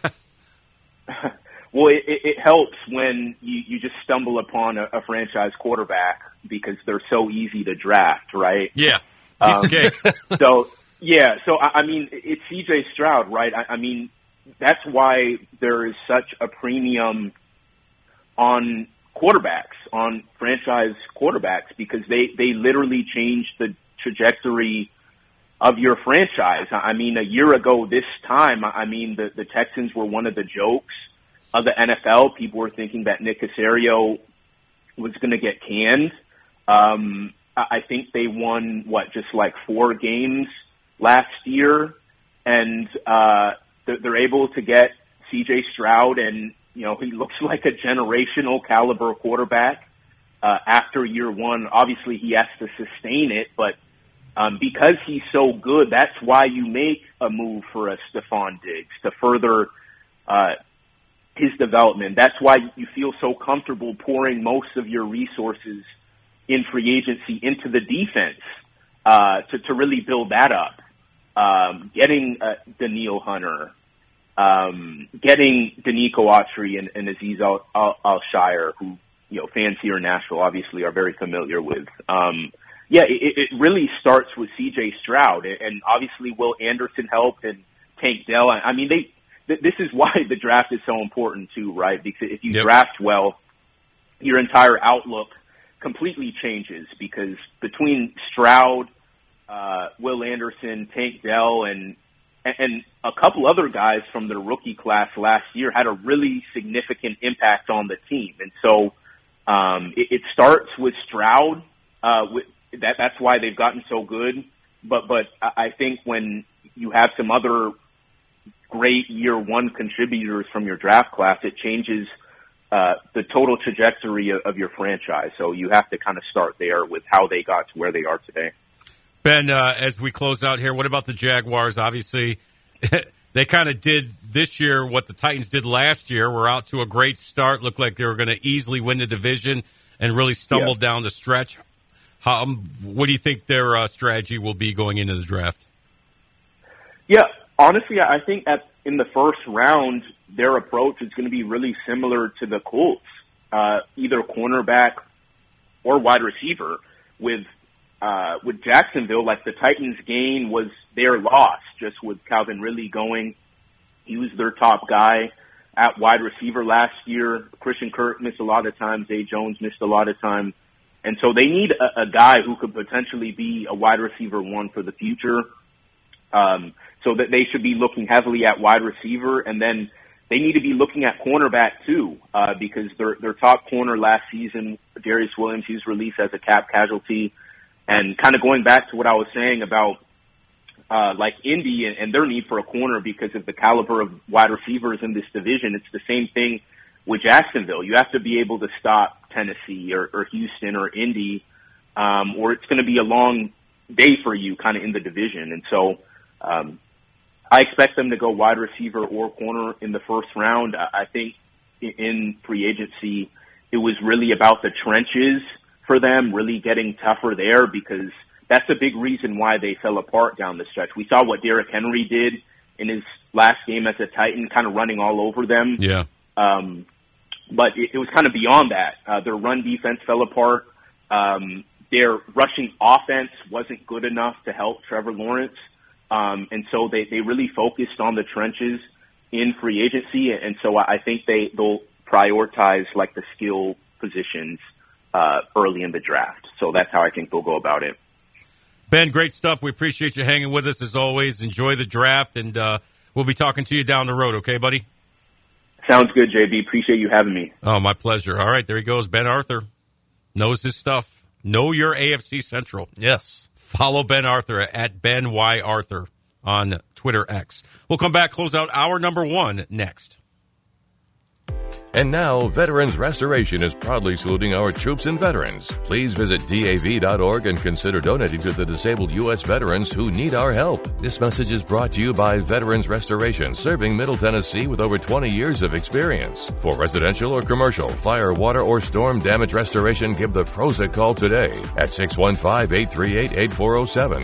S10: Well, it helps when you just stumble upon a franchise quarterback because they're so easy to draft, right?
S2: Yeah. Piece of cake.
S10: So I mean, it's C.J. Stroud, right? I mean, that's why there is such a premium on quarterbacks, on franchise quarterbacks, because they literally change the trajectory of your franchise. I mean, a year ago this time, I mean, the Texans were one of the jokes of the NFL. People were thinking that Nick Caserio was going to get canned. I think they won, just like 4 games last year, and they're able to get C.J. Stroud, and he looks like a generational caliber quarterback after year 1. Obviously, he has to sustain it, but because he's so good, that's why you make a move for a Stephon Diggs to further his development. That's why you feel so comfortable pouring most of your resources in free agency into the defense to really build that up. Getting Daniil Hunter, getting Danico Autry and Aziz Al-Shire, who fans here in Nashville obviously are very familiar with. It really starts with C.J. Stroud, and obviously Will Anderson helped, and Tank Dell. I mean, this is why the draft is so important too, right? Because if you draft well, your entire outlook completely changes, because between Stroud, Will Anderson, Tank Dell, and a couple other guys from the rookie class last year had a really significant impact on the team. And so it starts with Stroud. That's why they've gotten so good. But I think when you have some other great year one contributors from your draft class, it changes the total trajectory of your franchise. So you have to kind of start there with how they got to where they are today.
S2: Ben, as we close out here, what about the Jaguars? Obviously, they kind of did this year what the Titans did last year. We're out to a great start. Looked like they were going to easily win the division and really stumbled down the stretch. What do you think their strategy will be going into the draft?
S10: Yeah, honestly, I think in the first round, their approach is going to be really similar to the Colts, either cornerback or wide receiver. With Jacksonville, like the Titans' gain was their loss, just with Calvin Ridley going. He was their top guy at wide receiver last year. Christian Kirk missed a lot of time. Zay Jones missed a lot of time. And so they need a guy who could potentially be a wide receiver one for the future. So that they should be looking heavily at wide receiver, and then they need to be looking at cornerback too, because their top corner last season, Darius Williams, he was released as a cap casualty. And kind of going back to what I was saying about like Indy and their need for a corner because of the caliber of wide receivers in this division, it's the same thing with Jacksonville. You have to be able to stop Tennessee or Houston or Indy, or it's going to be a long day for you kind of in the division. And so I expect them to go wide receiver or corner in the first round. I think in free agency, it was really about the trenches for them, really getting tougher there, because that's a big reason why they fell apart down the stretch. We saw what Derrick Henry did in his last game as a Titan, kind of running all over them.
S2: Yeah.
S10: But it was kind of beyond that. Their run defense fell apart. Their rushing offense wasn't good enough to help Trevor Lawrence. And so they really focused on the trenches in free agency. And so I think they'll prioritize like the skill positions early in the draft. So that's how I think they'll go about it.
S2: Ben, great stuff. We appreciate you hanging with us as always. Enjoy the draft, and we'll be talking to you down the road. Okay, buddy?
S10: Sounds good, JB. Appreciate you having me.
S2: Oh, my pleasure. All right, there he goes. Ben Arthur knows his stuff. Know your AFC Central.
S3: Yes.
S2: Follow Ben Arthur at Ben Y. Arthur on Twitter X. We'll come back, close out hour number 1 next.
S18: And now, Veterans Restoration is proudly saluting our troops and veterans. Please visit DAV.org and consider donating to the disabled U.S. veterans who need our help. This message is brought to you by Veterans Restoration, serving Middle Tennessee with over 20 years of experience. For residential or commercial, fire, water, or storm damage restoration, give the pros a call today at 615-838-8407,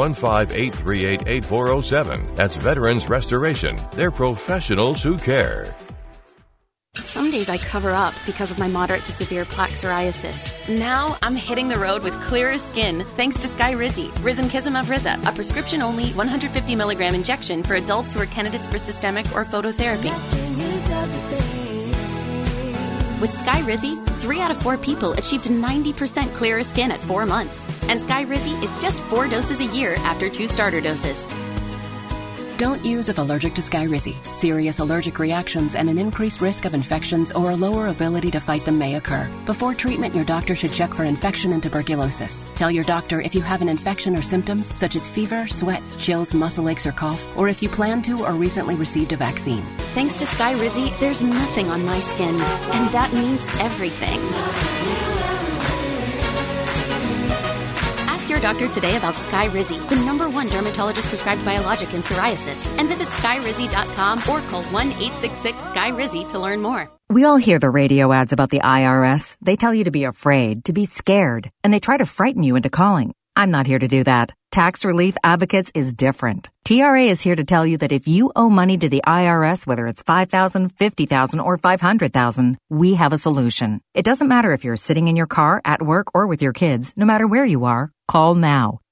S18: 615-838-8407. That's Veterans Restoration. They're professionals who care.
S19: Some days I cover up because of my moderate to severe plaque psoriasis. Now I'm hitting the road with clearer skin thanks to Skyrizi, Risankizumab Riza, a prescription-only 150 milligram injection for adults who are candidates for systemic or phototherapy. With Skyrizi, 3 out of 4 people achieved 90% clearer skin at 4 months. And Skyrizi is just 4 doses a year after 2 starter doses.
S20: Don't use if allergic to Skyrizi. Serious allergic reactions and an increased risk of infections or a lower ability to fight them may occur. Before treatment, your doctor should check for infection and tuberculosis. Tell your doctor if you have an infection or symptoms such as fever, sweats, chills, muscle aches, or cough, or if you plan to or recently received a vaccine.
S19: Thanks to Skyrizi, there's nothing on my skin, and that means everything. Your doctor today about Skyrizi, the #1 dermatologist prescribed biologic in psoriasis, and visit skyrizi.com or call 1-866-SKYRIZI to learn more.
S21: We all hear the radio ads about the IRS. They tell you to be afraid, to be scared, and they try to frighten you into calling. I'm not here to do that. Tax Relief Advocates is different. TRA is here to tell you that if you owe money to the IRS, whether it's $5,000, $50,000, or $500,000, we have a solution. It doesn't matter if you're sitting in your car, at work, or with your kids. No matter where you are, call now.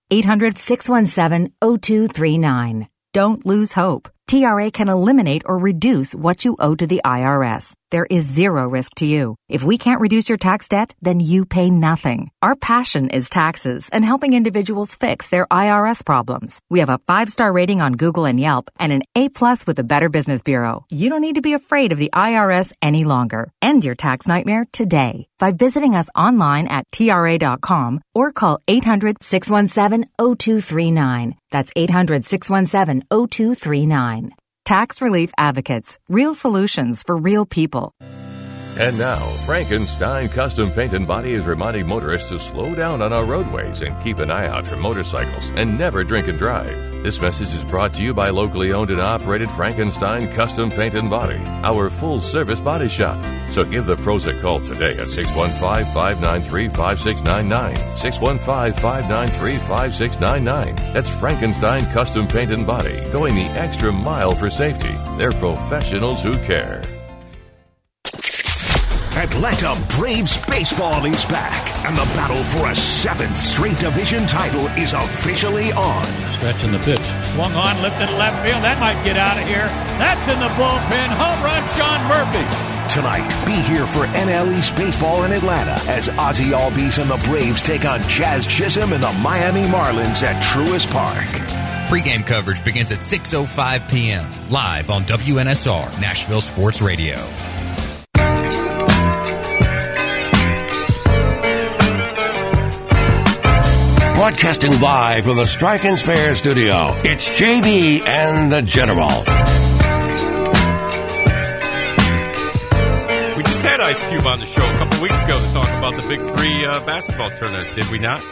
S21: 800-617-0239. Don't lose hope. TRA can eliminate or reduce what you owe to the IRS. There is zero risk to you. If we can't reduce your tax debt, then you pay nothing. Our passion is taxes and helping individuals fix their IRS problems. We have a 5-star rating on Google and Yelp and an A+ with the Better Business Bureau. You don't need to be afraid of the IRS any longer. End your tax nightmare today by visiting us online at TRA.com or call 800-617-0239. That's 800-617-0239. Tax Relief Advocates. Real solutions for real people.
S18: And now, Frankenstein Custom Paint and Body is reminding motorists to slow down on our roadways and keep an eye out for motorcycles and never drink and drive. This message is brought to you by locally owned and operated Frankenstein Custom Paint and Body, our full-service body shop. So give the pros a call today at 615-593-5699. 615-593-5699. That's Frankenstein Custom Paint and Body, going the extra mile for safety. They're professionals who care.
S4: Atlanta Braves baseball is back, and the battle for a 7th straight division title is officially on.
S22: Stretching the pitch. Swung on, lifted left field. That might get out of here. That's in the bullpen. Home run, Sean Murphy.
S4: Tonight, be here for NL East baseball in Atlanta as Ozzie Albies and the Braves take on Jazz Chisholm and the Miami Marlins at Truist Park.
S23: Pre-game coverage begins at 6:05 p.m. live on WNSR, Nashville Sports Radio.
S1: Broadcasting live from the Strike and Spare studio, it's JB and the General.
S2: We just had Ice Cube on the show a couple weeks ago to talk about the Big Three basketball tournament, did we not?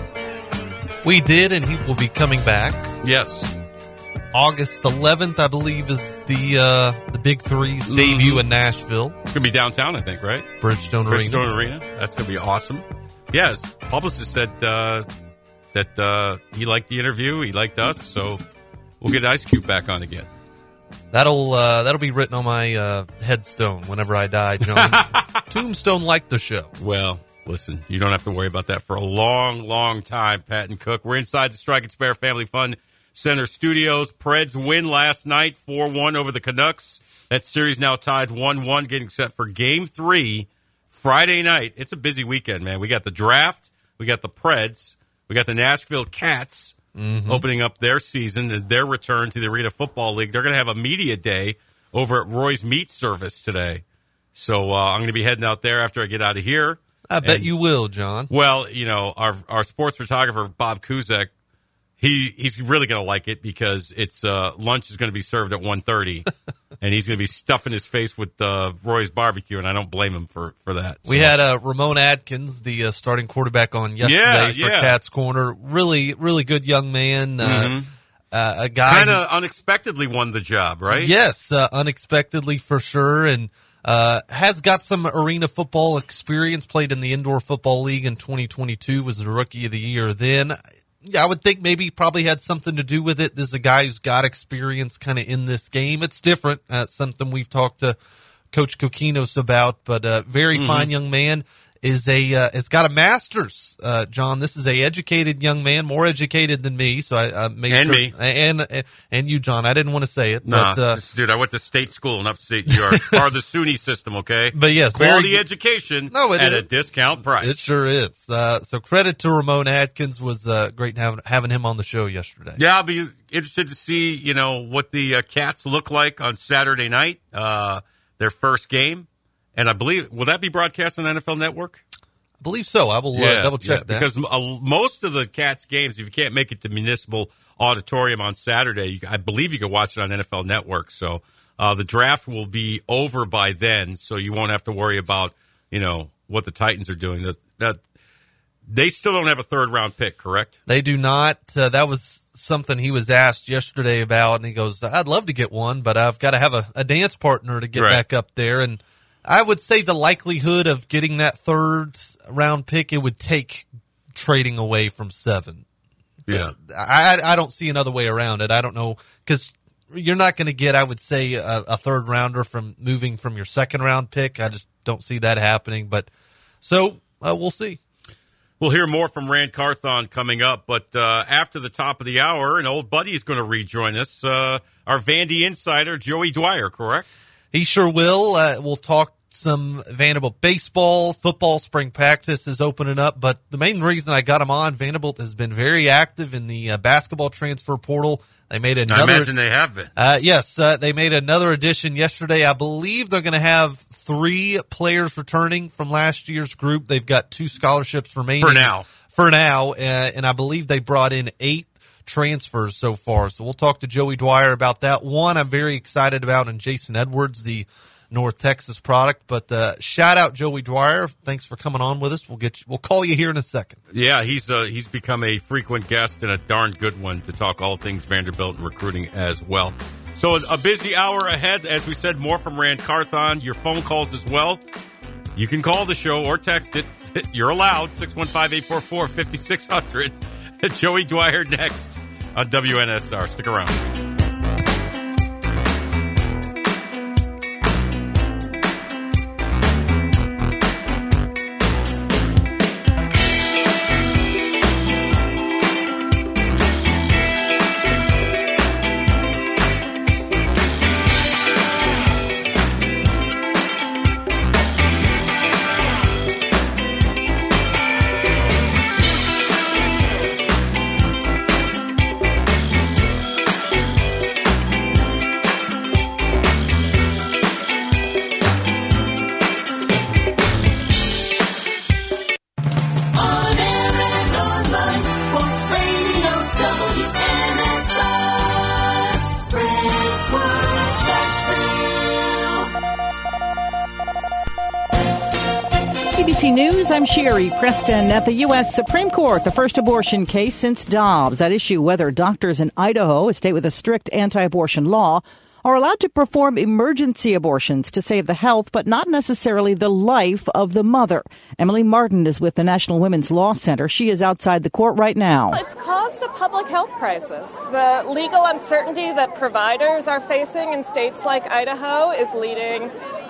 S3: We did, and he will be coming back.
S2: Yes.
S3: August 11th, I believe, is the Big Three's debut in Nashville.
S2: It's going to be downtown, I think, right?
S3: Bridgestone
S2: Arena. That's going to be awesome. Yes, publicist said that he liked the interview, he liked us, so we'll get Ice Cube back on again.
S3: That'll be written on my headstone whenever I die, John. Tombstone liked the show.
S2: Well, listen, you don't have to worry about that for a long, long time, Pat and Cook. We're inside the Strike and Spare Family Fun Center studios. Preds win last night, 4-1 over the Canucks. That series now tied 1-1, getting set for Game 3 Friday night. It's a busy weekend, man. We got the draft, we got the Preds, we got the Nashville Cats opening up their season and their return to the Arena Football League. They're going to have a media day over at Roy's Meat Service today. So I'm going to be heading out there after I get out of here.
S3: I bet you will, John.
S2: Well, you know, our sports photographer, Bob Kuzak, he's really going to like it because it's lunch is going to be served at 1:30, and he's going to be stuffing his face with Roy's barbecue, and I don't blame him for that. So.
S3: We had Ramon Adkins, the starting quarterback, on yesterday for Cats Corner. Really, really good young man. A guy
S2: kind of unexpectedly won the job, right?
S3: Yes, unexpectedly for sure, and has got some arena football experience. Played in the Indoor Football League in 2022. Was the Rookie of the Year then. I would think maybe probably had something to do with it. This is a guy who's got experience kind of in this game. It's different. Something we've talked to Coach Kokinos about, but very fine young man. Has got a master's, John. This is a educated young man, more educated than me. So I made
S2: and
S3: sure,
S2: me
S3: and you, John. I didn't want to say it,
S2: no,
S3: but
S2: dude, I went to state school in upstate New York, or the SUNY system. Okay,
S3: but yes,
S2: quality education at a discount price.
S3: It sure is. So credit to Ramon Adkins. Was great having him on the show yesterday.
S2: Yeah, I'll be interested to see what the Cats look like on Saturday night, their first game. And I believe, will that be broadcast on NFL Network?
S3: I believe so. I will double check that.
S2: Because most of the Cats games, if you can't make it to Municipal Auditorium on Saturday, I believe you can watch it on NFL Network. So the draft will be over by then, so you won't have to worry about, what the Titans are doing. That they still don't have a third-round pick, correct?
S3: They do not. That was something he was asked yesterday about, and he goes, I'd love to get one, but I've got to have a dance partner to get back up there. And I would say the likelihood of getting that third-round pick, it would take trading away from 7.
S2: Yeah.
S3: I don't see another way around it. I don't know, because you're not going to get, I would say, a third-rounder from moving from your second-round pick. I just don't see that happening. But so we'll see.
S2: We'll hear more from Rand Carthon coming up, but after the top of the hour, an old buddy is going to rejoin us, our Vandy insider, Joey Dwyer, correct?
S3: He sure will. We'll talk some Vanderbilt baseball. Football spring practice is opening up, but the main reason I got him on, Vanderbilt has been very active in the basketball transfer portal. They made another.
S2: I imagine they have been.
S3: Yes, they made another addition yesterday. I believe they're going to have 3 players returning from last year's group. They've got 2 scholarships remaining
S2: for now,
S3: and I believe they brought in 8 transfers so far. So we'll talk to Joey Dwyer about that. One I'm very excited about, and Jason Edwards, the North Texas product. But shout out Joey Dwyer. Thanks for coming on with us. We'll call you here in a second.
S2: Yeah, he's become a frequent guest and a darn good one to talk all things Vanderbilt and recruiting as well. So a busy hour ahead. As we said, more from Rand Carthon. Your phone calls as well. You can call the show or text it. You're allowed. 615-844-5600. Joey Dwyer next on WNSR. Stick around.
S5: ABC News, I'm Sherry Preston. At the U.S. Supreme Court, the first abortion case since Dobbs. At issue whether doctors in Idaho, a state with a strict anti-abortion law, are allowed to perform emergency abortions to save the health, but not necessarily the life of the mother. Emily Martin is with the National Women's Law Center. She is outside the court right now.
S6: It's caused a public health crisis. The legal uncertainty that providers are facing in states like Idaho is leading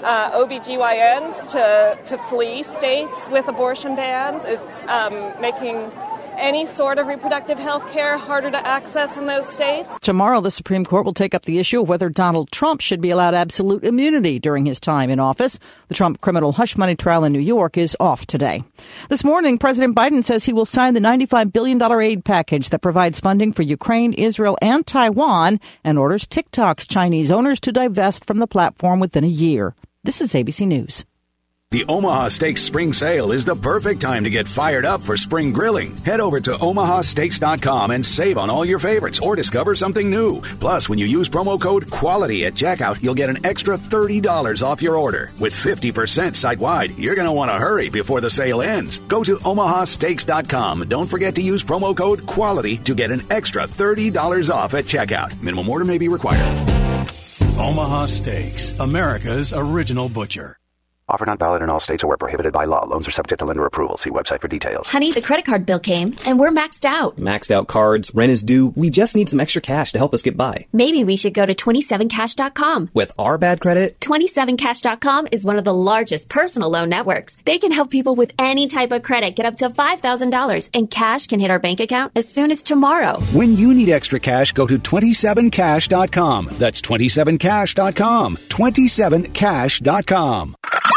S6: OBGYNs to flee states with abortion bans. It's making any sort of reproductive health care harder to access in those states.
S5: Tomorrow, the Supreme Court will take up the issue of whether Donald Trump should be allowed absolute immunity during his time in office. The Trump criminal hush money trial in New York is off today. This morning, President Biden says he will sign the $95 billion aid package that provides funding for Ukraine, Israel, and Taiwan, and orders TikTok's Chinese owners to divest from the platform within a year. This is ABC News.
S7: The Omaha Steaks Spring Sale is the perfect time to get fired up for spring grilling. Head over to omahasteaks.com and save on all your favorites or discover something new. Plus, when you use promo code QUALITY at checkout, you'll get an extra $30 off your order. With 50% site-wide, you're going to want to hurry before the sale ends. Go to omahasteaks.com and don't forget to use promo code QUALITY to get an extra $30 off at checkout. Minimum order may be required.
S24: Omaha Steaks, America's original butcher.
S25: Offer not valid in all states or where prohibited by law. Loans are subject to lender approval. See website for details.
S26: Honey, the credit card bill came, and we're maxed out.
S27: Maxed out cards, rent is due. We just need some extra cash to help us get by.
S26: Maybe we should go to 27cash.com.
S27: With our bad credit?
S26: 27cash.com is one of the largest personal loan networks. They can help people with any type of credit get up to $5,000, and cash can hit our bank account as soon as tomorrow.
S7: When you need extra cash, go to 27cash.com. That's 27cash.com. 27cash.com.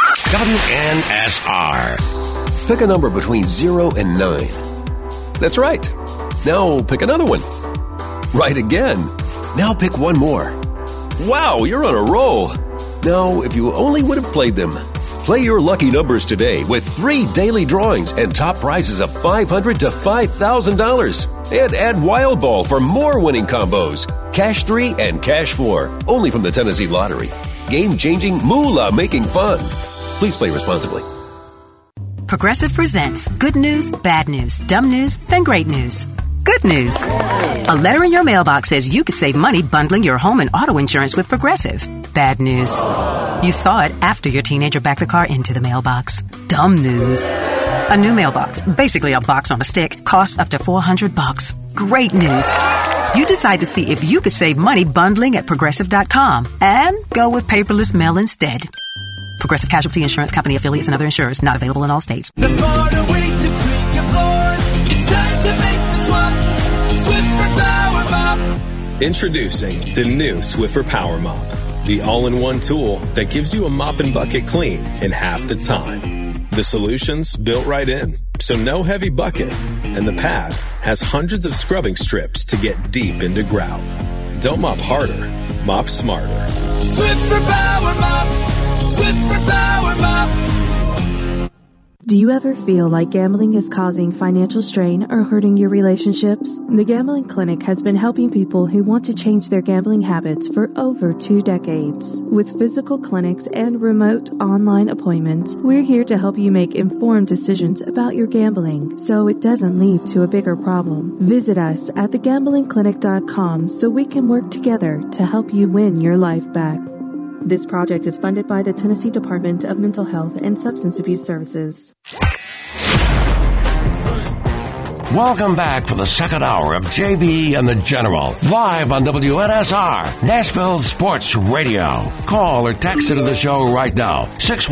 S1: WNSR. Pick a number between 0 and 9. That's right. Now pick another one. Right again. Now pick one more. Wow, you're on a roll. Now, if you only would have played them. Play your lucky numbers today with 3 daily drawings and top prizes of $500 to $5,000. And add Wild Ball for more winning combos. Cash 3 and Cash 4. Only from the Tennessee Lottery. Game-changing, moolah-making fun. Please play responsibly.
S28: Progressive presents good news, bad news, dumb news, then great news. Good news. A letter in your mailbox says you could save money bundling your home and auto insurance with Progressive. Bad news. You saw it after your teenager backed the car into the mailbox. Dumb news. A new mailbox, basically a box on a stick, costs up to $400. Great news. You decide to see if you could save money bundling at Progressive.com and go with paperless mail instead. Progressive Casualty Insurance Company affiliates and other insurers not available in all states.
S29: The smarter way to clean your floors. It's time to make the swap. Swiffer Power Mop.
S30: Introducing the new Swiffer Power Mop, the all-in-one tool that gives you a mop and bucket clean in half the time. The solution's built right in, so no heavy bucket, and the pad has hundreds of scrubbing strips to get deep into grout. Don't mop harder, mop smarter.
S29: Swiffer Power Mop. Swiffer Power Mop.
S31: Do
S8: Do you ever feel like gambling is causing financial strain or hurting your relationships? The Gambling Clinic has been helping people who want to change their gambling habits for over 2 decades. With physical clinics and remote online appointments, we're here to help you make informed decisions about your gambling so it doesn't lead to a bigger problem. Visit us at thegamblingclinic.com so we can work together to help you win your life back. This project is funded by the Tennessee Department of Mental Health and Substance Abuse Services.
S9: Welcome back for the second hour of JB and the General, live on WNSR, Nashville Sports Radio. Call or text into the show right now,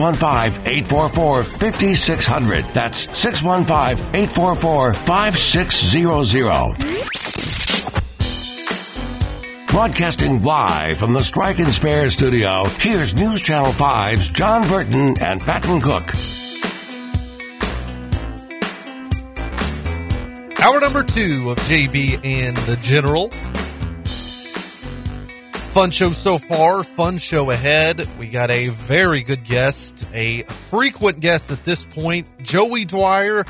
S9: 615-844-5600. That's 615-844-5600. Broadcasting live from the Strike and Spare studio, here's News Channel 5's John Burton and Patton Cook.
S3: Hour number 2 of JB and the General. Fun show so far, fun show ahead. We got a very good guest, a frequent guest at this point, Joey Dwyer.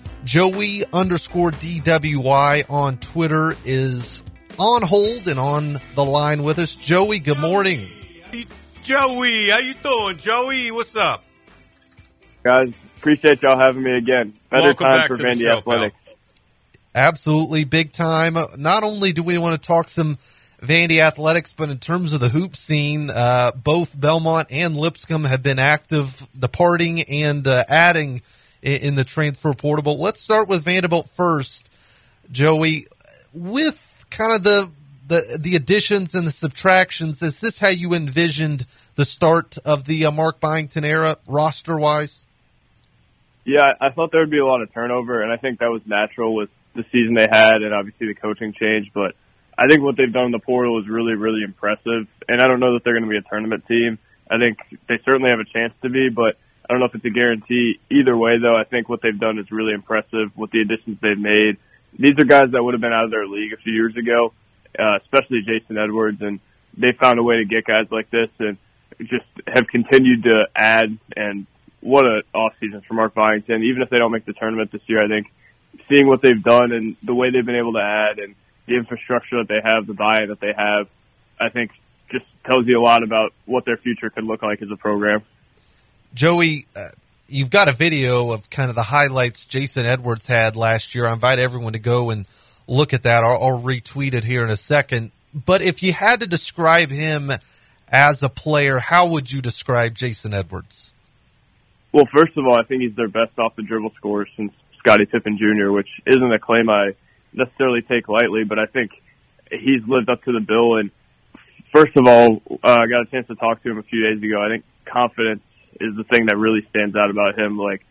S3: Joey_DWI on Twitter is on hold and on the line with us. Joey, good morning.
S2: Joey, how you doing, Joey? What's up?
S10: Guys, appreciate y'all having me again. Better time for Vandy Athletics.
S3: Absolutely, big time. Not only do we want to talk some Vandy Athletics, but in terms of the hoop scene, both Belmont and Lipscomb have been active, departing and adding in the transfer portal. Let's start with Vanderbilt first. Joey, with kind of the additions and the subtractions, is this how you envisioned the start of the Mark Byington era, roster-wise?
S10: Yeah, I thought there would be a lot of turnover, and I think that was natural with the season they had and obviously the coaching change. But I think what they've done in the portal is really, really impressive, and I don't know that they're going to be a tournament team. I think they certainly have a chance to be, but I don't know if it's a guarantee. Either way, though, I think what they've done is really impressive with the additions they've made. These are guys that would have been out of their league a few years ago, especially Jason Edwards, and they found a way to get guys like this and just have continued to add. And what an offseason for Mark Byington. Even if they don't make the tournament this year, I think seeing what they've done and the way they've been able to add and the infrastructure that they have, the buy-in that they have, I think just tells you a lot about what their future could look like as a program.
S3: Joey, you've got a video of kind of the highlights Jason Edwards had last year. I invite everyone to go and look at that. I'll retweet it here in a second. But if you had to describe him as a player, how would you describe Jason Edwards?
S10: Well, first of all, I think he's their best off-the-dribble scorer since Scottie Pippen Jr., which isn't a claim I necessarily take lightly, but I think he's lived up to the bill. And first of all, I got a chance to talk to him a few days ago. I think confidence is the thing that really stands out about him. Like,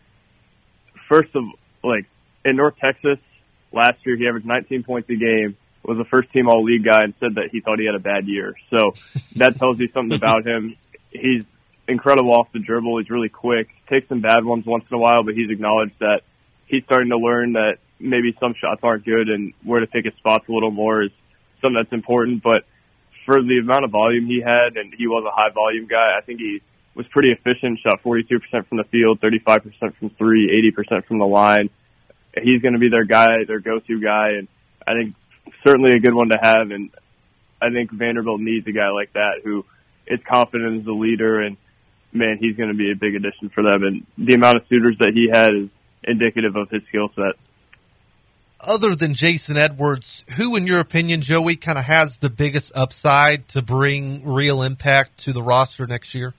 S10: in North Texas last year, he averaged 19 points a game, was a first-team All-League guy, and said that he thought he had a bad year. So that tells you something about him. He's incredible off the dribble. He's really quick. Takes some bad ones once in a while, but he's acknowledged that he's starting to learn that maybe some shots aren't good and where to pick his spots a little more is something that's important. But for the amount of volume he had, and he was a high-volume guy, I think he was pretty efficient, shot 42% from the field, 35% from three, 80% from the line. He's going to be their guy, their go-to guy, and I think certainly a good one to have. And I think Vanderbilt needs a guy like that who is confident as a leader, and, man, he's going to be a big addition for them. And the amount of suitors that he had is indicative of his skill set.
S3: Other than Jason Edwards, who, in your opinion, Joey, kind of has the biggest upside to bring real impact to the roster next year?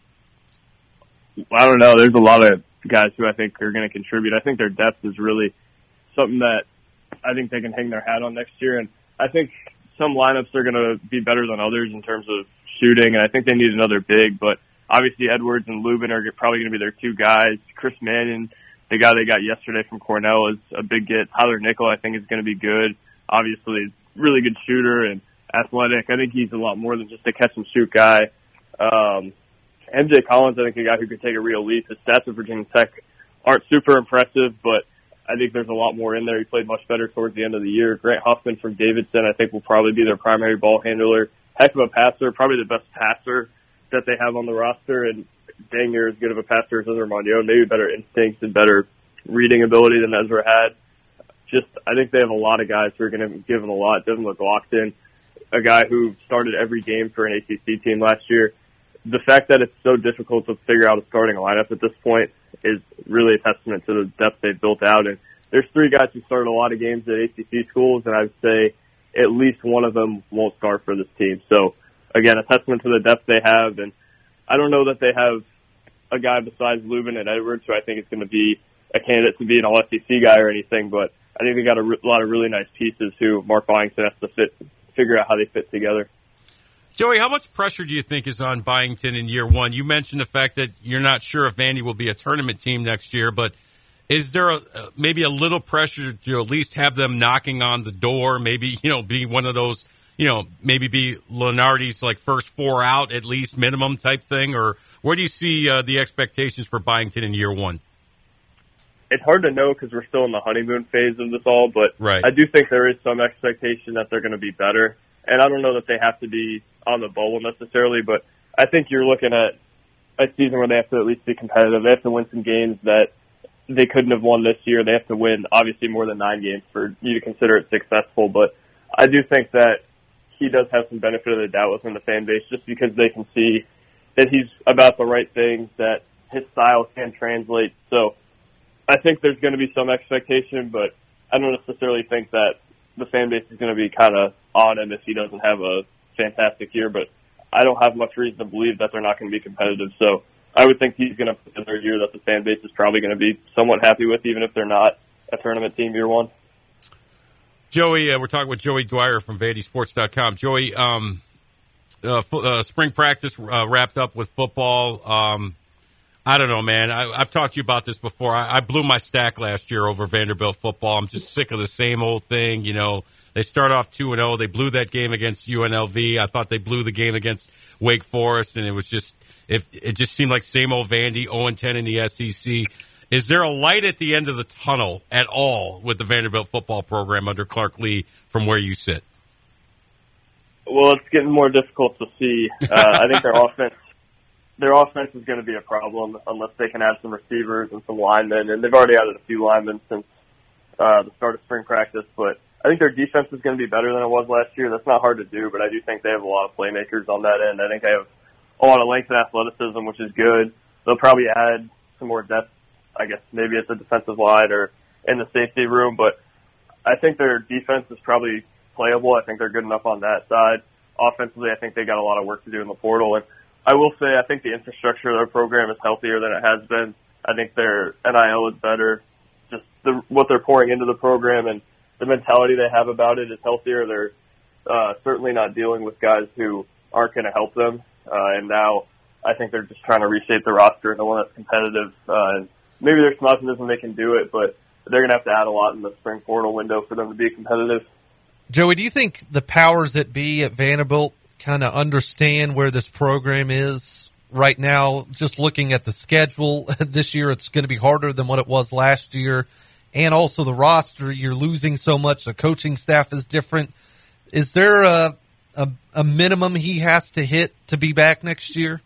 S10: I don't know. There's a lot of guys who I think are going to contribute. I think their depth is really something that I think they can hang their hat on next year. And I think some lineups are going to be better than others in terms of shooting, and I think they need another big. But obviously Edwards and Lubin are probably going to be their two guys. Chris Mannion, the guy they got yesterday from Cornell, is a big get. Tyler Nickel, I think, is going to be good. Obviously, really good shooter and athletic. I think he's a lot more than just a catch-and-shoot guy. MJ Collins, I think, a guy who could take a real leap. His stats at Virginia Tech aren't super impressive, but I think there's a lot more in there. He played much better towards the end of the year. Grant Huffman from Davidson, I think, will probably be their primary ball handler. Heck of a passer, probably the best passer that they have on the roster. And dang near as good of a passer as Ezra Mondial, maybe better instincts and better reading ability than Ezra had. I think they have a lot of guys who are going to give them a lot. Devin McLaughlin, a guy who started every game for an ACC team last year. The fact that it's so difficult to figure out a starting lineup at this point is really a testament to the depth they've built out. And there's 3 guys who started a lot of games at ACC schools, and I would say at least one of them won't start for this team. So, again, a testament to the depth they have. And I don't know that they have a guy besides Lubin and Edwards who I think is going to be a candidate to be an all-SEC guy or anything, but I think they got a lot of really nice pieces who Mark Byington has to figure out how they fit together.
S2: Joey, how much pressure do you think is on Byington in year one? You mentioned the fact that you're not sure if Vandy will be a tournament team next year, but is there maybe a little pressure to at least have them knocking on the door, maybe, be one of those, maybe be Lenardi's like first 4 out at least minimum type thing? Or where do you see the expectations for Byington in year one?
S10: It's hard to know because we're still in the honeymoon phase of this all, but
S2: right.
S10: I do think there is some expectation that they're going to be better. And I don't know that they have to be on the bubble necessarily, but I think you're looking at a season where they have to at least be competitive. They have to win some games that they couldn't have won this year. They have to win, obviously, more than 9 games for you to consider it successful. But I do think that he does have some benefit of the doubt within the fan base just because they can see that he's about the right things, that his style can translate. So I think there's going to be some expectation, but I don't necessarily think that the fan base is going to be kind of on him if he doesn't have a fantastic year. But I don't have much reason to believe that they're not going to be competitive. So I would think he's going to put in their year that the fan base is probably going to be somewhat happy with, even if they're not a tournament team year one.
S2: Joey, we're talking with Joey Dwyer from VandySports.com. Joey, spring practice wrapped up with football. I don't know, man. I've talked to you about this before. I blew my stack last year over Vanderbilt football. I'm just sick of the same old thing. They start off 2-0. They blew that game against UNLV. I thought they blew the game against Wake Forest, and it was just it just seemed like same old Vandy, 0-10 in the SEC. Is there a light at the end of the tunnel at all with the Vanderbilt football program under Clark Lee from where you sit?
S10: Well, it's getting more difficult to see. I think their offense is going to be a problem unless they can add some receivers and some linemen, and they've already added a few linemen since the start of spring practice. But I think their defense is going to be better than it was last year. That's not hard to do, but I do think they have a lot of playmakers on that end. I think they have a lot of length and athleticism, which is good. They'll probably add some more depth, I guess, maybe at the defensive line or in the safety room, but I think their defense is probably playable. I think they're good enough on that side. Offensively, I think they got a lot of work to do in the portal, and I will say I think the infrastructure of their program is healthier than it has been. I think their NIL is better. Just what they're pouring into the program and the mentality they have about it is healthier. They're certainly not dealing with guys who aren't going to help them, and now I think they're just trying to reshape the roster into one that's competitive. Maybe there's some optimism they can do it, but they're going to have to add a lot in the spring portal window for them to be competitive.
S3: Joey, do you think the powers that be at Vanderbilt kind of understand where this program is right now? Just looking at the schedule this year, it's going to be harder than what it was last year. And also the roster, you're losing so much. The coaching staff is different. Is there a minimum he has to hit to be back next year?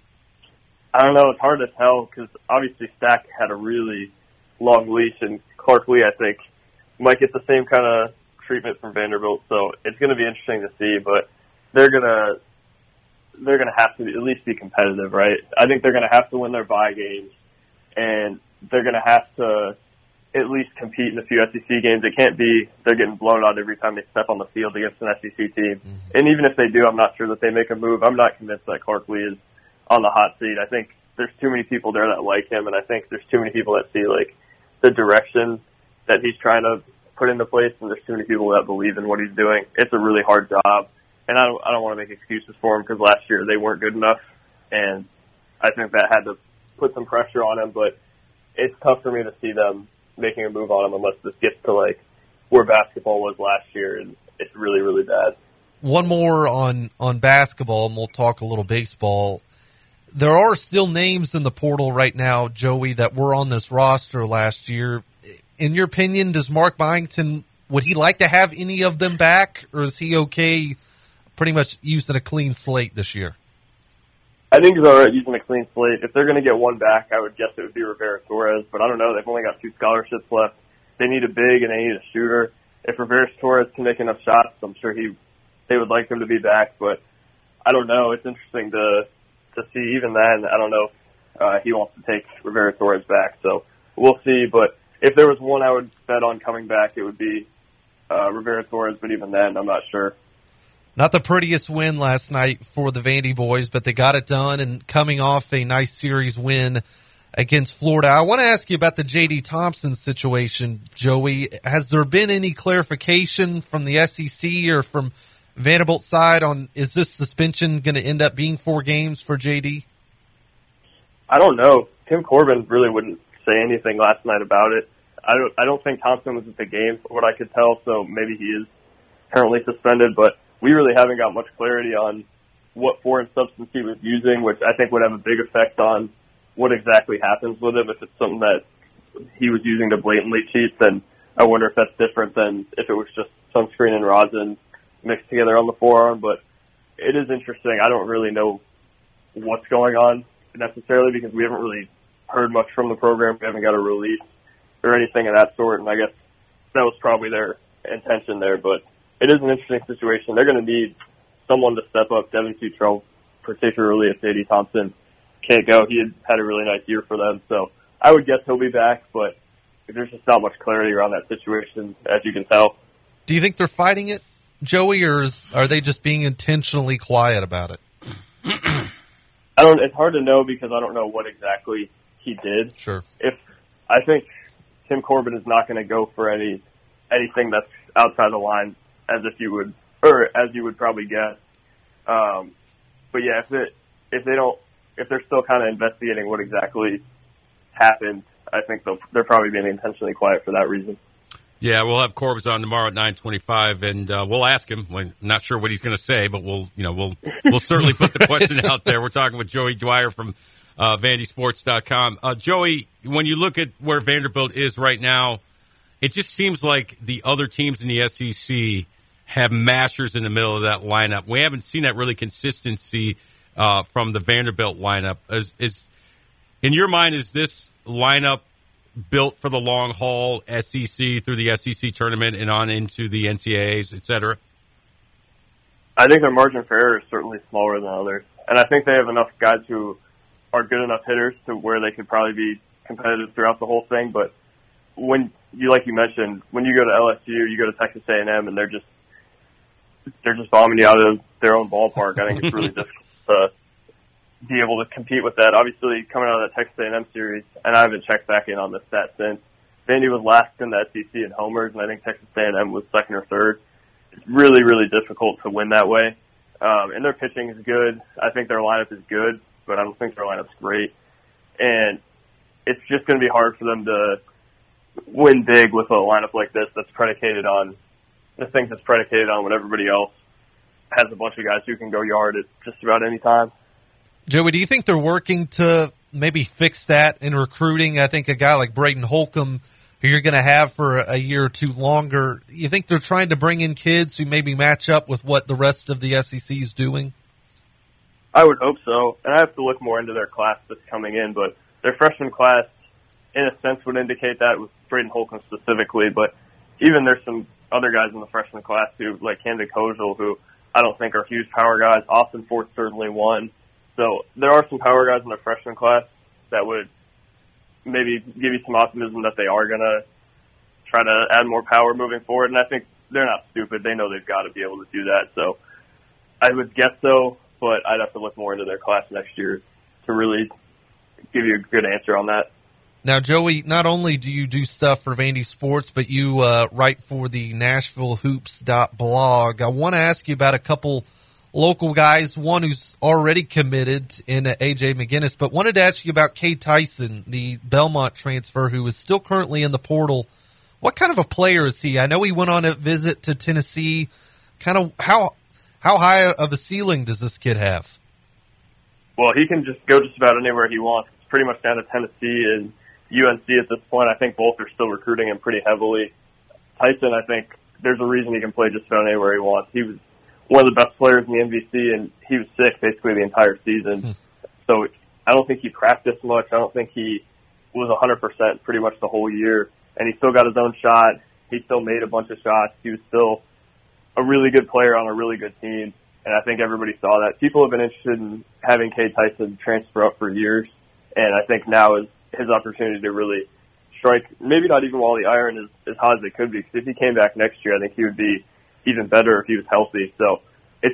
S10: I don't know. It's hard to tell because obviously Stack had a really long leash, and Clark Lee, I think, might get the same kind of treatment from Vanderbilt. So it's going to be interesting to see, but they're gonna have to at least be competitive, right? I think they're going to have to win their bye games, and they're going to have to at least compete in a few SEC games. It can't be they're getting blown out every time they step on the field against an SEC team. Mm-hmm. And even if they do, I'm not sure that they make a move. I'm not convinced that Clark Lee is on the hot seat. I think there's too many people there that like him, and I think there's too many people that see like the direction that he's trying to put into place, and there's too many people that believe in what he's doing. It's a really hard job, and I don't want to make excuses for him because last year they weren't good enough, and I think that had to put some pressure on him, but it's tough for me to see them making a move on him unless this gets to like where basketball was last year, and it's really, really bad.
S3: One more on basketball, and we'll talk a little baseball. There are still names in the portal right now, Joey, that were on this roster last year. In your opinion, does Mark Byington, would he like to have any of them back, or is he okay pretty much using a clean slate this year?
S10: I think he's all right using a clean slate. If they're going to get one back, I would guess it would be Rivera Torres, but I don't know. They've only got 2 scholarships left. They need a big and they need a shooter. If Rivera Torres can make enough shots, I'm sure they would like him to be back, but I don't know. It's interesting to see. Even then, I don't know if he wants to take Rivera Torres back, so we'll see. But if there was one I would bet on coming back, it would be Rivera Torres, but even then, I'm not sure.
S3: Not the prettiest win last night for the Vandy boys, but they got it done, and coming off a nice series win against Florida. I want to ask you about the J.D. Thompson situation, Joey. Has there been any clarification from the SEC or from Vanderbilt's side on, is this suspension going to end up being 4 games for J.D.?
S10: I don't know. Tim Corbin really wouldn't say anything last night about it. I don't think Thompson was at the game, from what I could tell, so maybe he is currently suspended, but we really haven't got much clarity on what foreign substance he was using, which I think would have a big effect on what exactly happens with him. If it's something that he was using to blatantly cheat, then I wonder if that's different than if it was just sunscreen and rosin mixed together on the forearm. But it is interesting. I don't really know what's going on necessarily because we haven't really heard much from the program. We haven't got a release or anything of that sort, and I guess that was probably their intention there. But it is an interesting situation. They're going to need someone to step up. Devin Futrell, particularly if J.D. Thompson can't go. He had a really nice year for them, so I would guess he'll be back, but there's just not much clarity around that situation, as you can tell.
S3: Do you think they're fighting it, Joey, or are they just being intentionally quiet about it?
S10: It's hard to know because I don't know what exactly he did.
S3: Sure.
S10: I think Tim Corbin is not going to go for anything that's outside the line, as you would probably guess. But yeah, if they're still kind of investigating what exactly happened, I think they're probably being intentionally quiet for that reason.
S2: Yeah, we'll have Corbs on tomorrow at 9:25, and we'll ask him. I'm not sure what he's going to say, but we'll certainly put the question out there. We're talking with Joey Dwyer from VandySports.com. Joey, when you look at where Vanderbilt is right now, it just seems like the other teams in the SEC have mashers in the middle of that lineup. We haven't seen that really consistency from the Vanderbilt lineup. Is in your mind, is this lineup built for the long haul, SEC through the SEC tournament and on into the NCAAs, et cetera?
S10: I think their margin for error is certainly smaller than others, and I think they have enough guys who are good enough hitters to where they could probably be competitive throughout the whole thing. But when like you mentioned, when you go to LSU, you go to Texas A&M, and they're just bombing you out of their own ballpark. I think it's really difficult to be able to compete with that. Obviously, coming out of that Texas A&M series, and I haven't checked back in on the stat since, Vandy was last in the SEC in homers, and I think Texas A&M was second or third. It's really, really difficult to win that way. And their pitching is good. I think their lineup is good, but I don't think their lineup's great. And it's just going to be hard for them to win big with a lineup like this that's predicated on the things that's predicated on what everybody else has a bunch of guys who can go yard at just about any time.
S3: Joey, do you think they're working to maybe fix that in recruiting? I think a guy like Braden Holcomb, who you're going to have for a year or two longer, you think they're trying to bring in kids who maybe match up with what the rest of the SEC is doing?
S10: I would hope so. And I have to look more into their class that's coming in, but their freshman class, in a sense, would indicate that with Braden Holcomb specifically. But even there's some other guys in the freshman class who, like Camden Kojal, who I don't think are huge power guys. Austin Fort certainly one. So there are some power guys in the freshman class that would maybe give you some optimism that they are going to try to add more power moving forward. And I think they're not stupid. They know they've got to be able to do that. So I would guess so, but I'd have to look more into their class next year to really give you a good answer on that.
S3: Now, Joey, not only do you do stuff for Vandy Sports, but you write for the NashvilleHoops.blog. I want to ask you about a couple local guys, one who's already committed in A.J. McGinnis, but wanted to ask you about Cade Tyson, the Belmont transfer who is still currently in the portal. What kind of a player is he? I know he went on a visit to Tennessee. Kind of how high of a ceiling does this kid have?
S10: Well, he can just go just about anywhere he wants. It's pretty much down to Tennessee and UNC at this point. I think both are still recruiting him pretty heavily. Tyson, I think there's a reason he can play just about anywhere he wants. He was one of the best players in the MVC, and he was sick basically the entire season. So I don't think he practiced much. I don't think he was 100% pretty much the whole year. And he still got his own shot. He still made a bunch of shots. He was still a really good player on a really good team. And I think everybody saw that. People have been interested in having Cade Tyson transfer up for years. And I think now is his opportunity to really strike, maybe not even while the iron is as hot as it could be. Because if he came back next year, I think he would be even better if he was healthy. So it's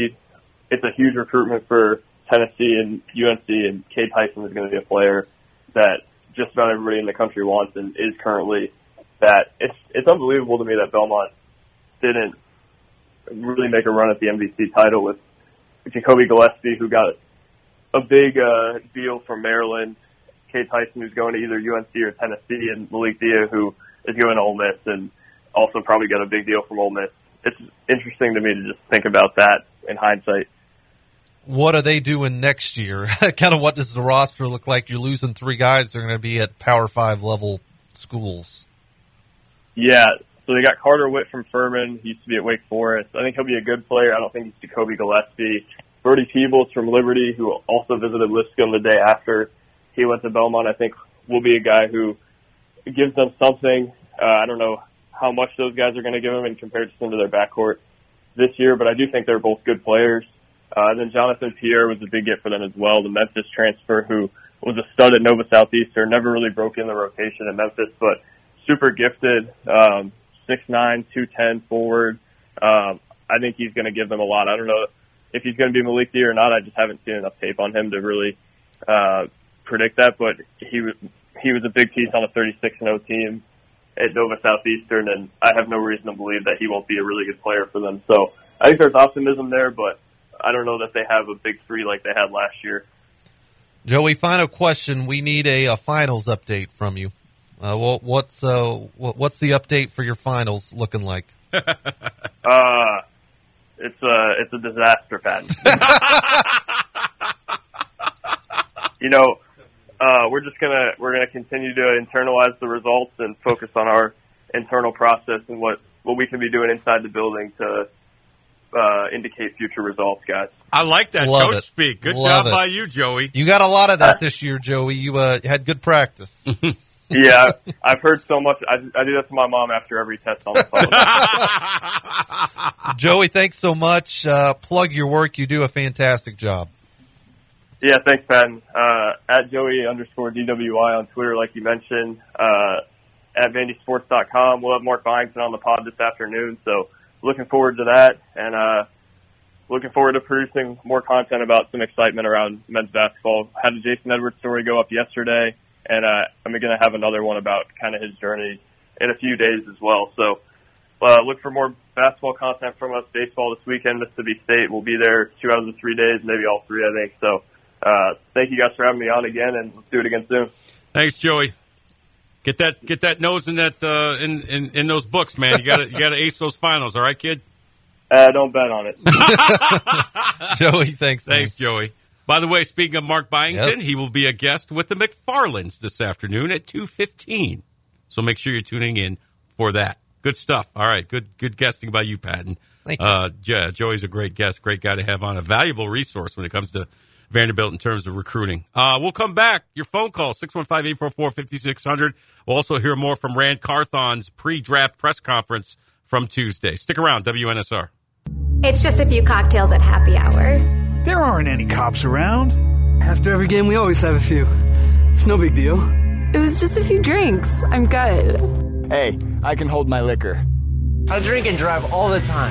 S10: a huge recruitment for Tennessee and UNC, and Cade Tyson is going to be a player that just about everybody in the country wants and is currently that. It's unbelievable to me that Belmont didn't really make a run at the MVC title with Jacoby Gillespie, who got a big deal from Maryland, Cade Tyson, who's going to either UNC or Tennessee, and Malik Dia, who is going to Ole Miss and also probably got a big deal from Ole Miss. It's interesting to me to just think about that in hindsight.
S3: What are they doing next year? Kind of what does the roster look like? You're losing 3 guys. They're going to be at Power 5 level schools.
S10: Yeah, so they got Carter Witt from Furman. He used to be at Wake Forest. I think he'll be a good player. I don't think he's Jacoby Gillespie. Brody Peebles from Liberty, who also visited Lipscomb the day after he went to Belmont, I think will be a guy who gives them something. I don't know how much those guys are going to give him in comparison to their backcourt this year, but I do think they're both good players. Then Jonathan Pierre was a big get for them as well, the Memphis transfer who was a stud at Nova Southeastern, never really broke in the rotation at Memphis, but super gifted, 6'9", 210 forward. I think he's going to give them a lot. I don't know if he's going to be Malik Dia or not. I just haven't seen enough tape on him to really predict that, but he was a big piece on a 36-0 team at Nova Southeastern, and I have no reason to believe that he won't be a really good player for them. So I think there's optimism there, but I don't know that they have a big 3 like they had last year.
S3: Joey, final question. We need a finals update from you. What's the update for your finals looking like?
S10: It's a disaster, Pat. We're gonna continue to internalize the results and focus on our internal process and what we can be doing inside the building to indicate future results, guys.
S2: I like that coach speak. Good job by you, Joey.
S3: You got a lot of that this year, Joey. You had good practice.
S10: Yeah, I've heard so much. I do that to my mom after every test on the phone.
S3: Joey, thanks so much. Plug your work. You do a fantastic job.
S10: Yeah, thanks, Pat. At Joey_DWI on Twitter, like you mentioned. At VandySports.com. We'll have Mark Byington on the pod this afternoon, so looking forward to that, and looking forward to producing more content about some excitement around men's basketball. Had a Jason Edwards story go up yesterday, and I'm going to have another one about kind of his journey in a few days as well. So look for more basketball content from us. Baseball this weekend, Mississippi State will be there 2 out of the 3 days, maybe all 3, I think. So thank you guys for having me on again, and let's do it again soon.
S2: Thanks, Joey. Get that nose in that in those books, man. You gotta ace those finals, all right, kid?
S10: Don't bet on it.
S3: Joey, thanks, man.
S2: Thanks, Joey. By the way, speaking of Mark Byington, he will be a guest with the McFarlands this afternoon at 2:15. So make sure you're tuning in for that. Good stuff. All right, good guesting by you, Patton.
S3: Thank you.
S2: Yeah, Joey's a great guest, great guy to have on, a valuable resource when it comes to Vanderbilt in terms of recruiting. We'll come back. Your phone call, 615-844-5600. We'll also hear more from Rand Carthon's pre-draft press conference from Tuesday. Stick around, WNSR.
S11: It's just a few cocktails at happy hour.
S24: There aren't any cops around.
S12: After every game, we always have a few. It's no big deal.
S11: It was just a few drinks. I'm good.
S13: Hey, I can hold my liquor.
S14: I drink and drive all the time.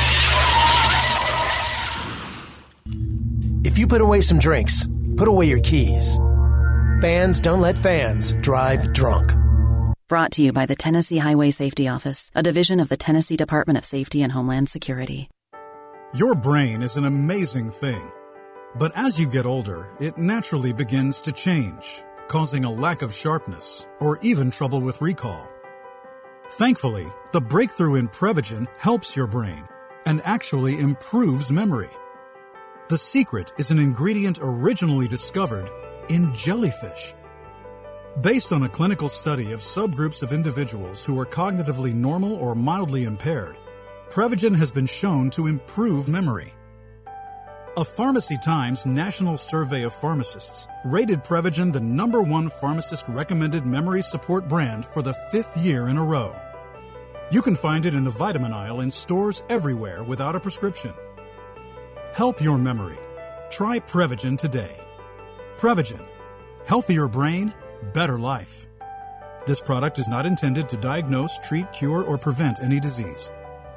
S15: If you put away some drinks, put away your keys. Fans don't let fans drive drunk.
S16: Brought to you by the Tennessee Highway Safety Office, a division of the Tennessee Department of Safety and Homeland Security.
S17: Your brain is an amazing thing. But as you get older, it naturally begins to change, causing a lack of sharpness or even trouble with recall. Thankfully, the breakthrough in Prevagen helps your brain and actually improves memory. The secret is an ingredient originally discovered in jellyfish. Based on a clinical study of subgroups of individuals who are cognitively normal or mildly impaired, Prevagen has been shown to improve memory. A Pharmacy Times national survey of pharmacists rated Prevagen the #1 pharmacist-recommended memory support brand for the 5th year in a row. You can find it in the vitamin aisle in stores everywhere without a prescription. Help your memory. Try Prevagen today. Prevagen. Healthier brain, better life. This product is not intended to diagnose, treat, cure, or prevent any disease.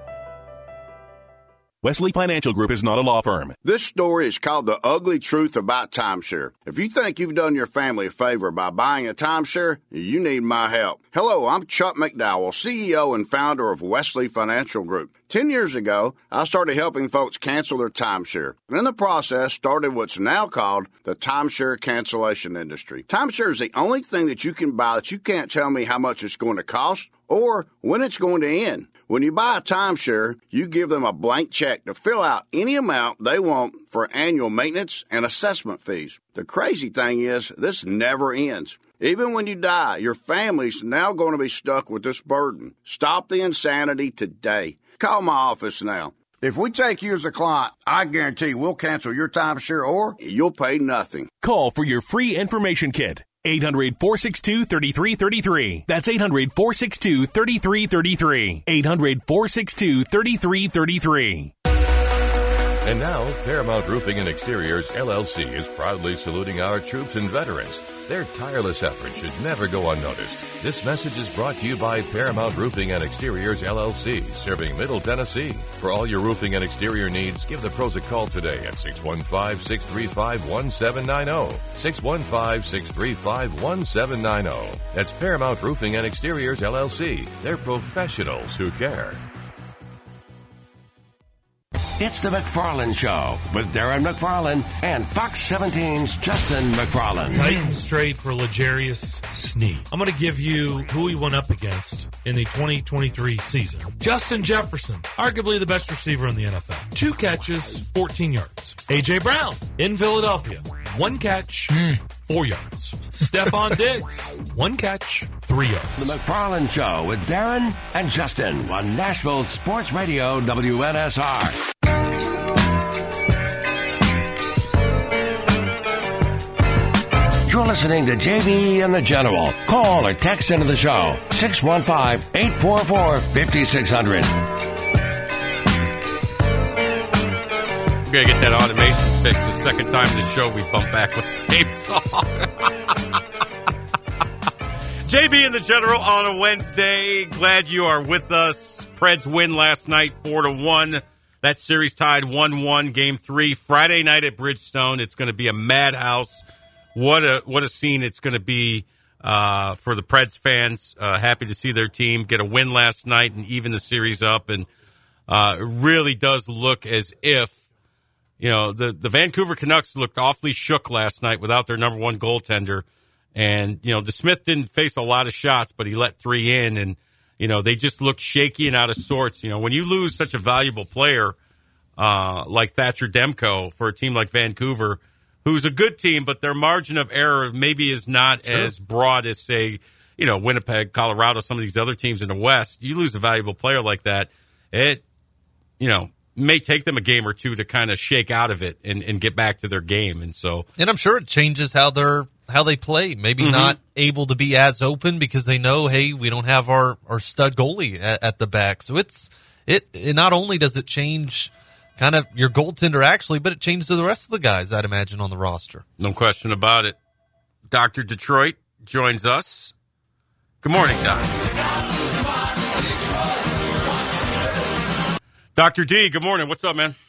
S4: Wesley Financial Group is not a law firm.
S5: This story is called The Ugly Truth About Timeshare. If you think you've done your family a favor by buying a timeshare, you need my help. Hello, I'm Chuck McDowell, CEO and founder of Wesley Financial Group. 10 years ago, I started helping folks cancel their timeshare. And in the process, started what's now called the timeshare cancellation industry. Timeshare is the only thing that you can buy that you can't tell me how much it's going to cost or when it's going to end. When you buy a timeshare, you give them a blank check to fill out any amount they want for annual maintenance and assessment fees. The crazy thing is, this never ends. Even when you die, your family's now going to be stuck with this burden. Stop the insanity today. Call my office now. If we take you as a client, I guarantee we'll cancel your timeshare or you'll pay nothing.
S4: Call for your free information kit. 800-462-3333. That's 800-462-3333. 800-462-3333.
S6: And now, Paramount Roofing and Exteriors, LLC is proudly saluting our troops and veterans. Their tireless efforts should never go unnoticed. This message is brought to you by Paramount Roofing and Exteriors, LLC, serving Middle Tennessee. For all your roofing and exterior needs, give the pros a call today at 615-635-1790. 615-635-1790. That's Paramount Roofing and Exteriors, LLC. They're professionals who care.
S9: It's the McFarland Show with Darren McFarland and Fox 17's Justin McFarland.
S18: Titans trade for L'Jarius Sneed. I'm going to give you who he went up against in the 2023 season. Justin Jefferson, arguably the best receiver in the NFL. 2 catches, 14 yards. A.J. Brown in Philadelphia. 1 catch, 4 yards. Stephon Diggs, 1 catch, 3 yards.
S9: The McFarland Show with Darren and Justin on Nashville Sports Radio WNSR. You're listening to JB and the General. Call or text into the show, 615-844-5600.
S2: We're going to get that automation fixed. The second time in the show we bump back with the same song. JB and the General on a Wednesday. Glad you are with us. Preds win last night 4-1. That series tied 1-1, Game 3. Friday night at Bridgestone. It's going to be a madhouse. What a scene it's going to be for the Preds fans. Happy to see their team get a win last night and even the series up. And it really does look as if, the Vancouver Canucks looked awfully shook last night without their number 1 goaltender. And, DeSmith didn't face a lot of shots, but he let 3 in. And, they just looked shaky and out of sorts. When you lose such a valuable player like Thatcher Demko for a team like Vancouver, who's a good team, but their margin of error maybe is not as broad as, say, Winnipeg, Colorado, some of these other teams in the West. You lose a valuable player like that, it, may take them a game or two to kind of shake out of it and get back to their game. And
S3: I'm sure it changes how they play. Maybe not able to be as open because they know, hey, we don't have our stud goalie at the back. So it not only does it change kind of your goaltender actually, but it changes to the rest of the guys, I'd imagine, on the roster.
S2: No question about it. Dr. Detroit joins us. Good morning, Doc. Dr. D, good morning. What's up, man?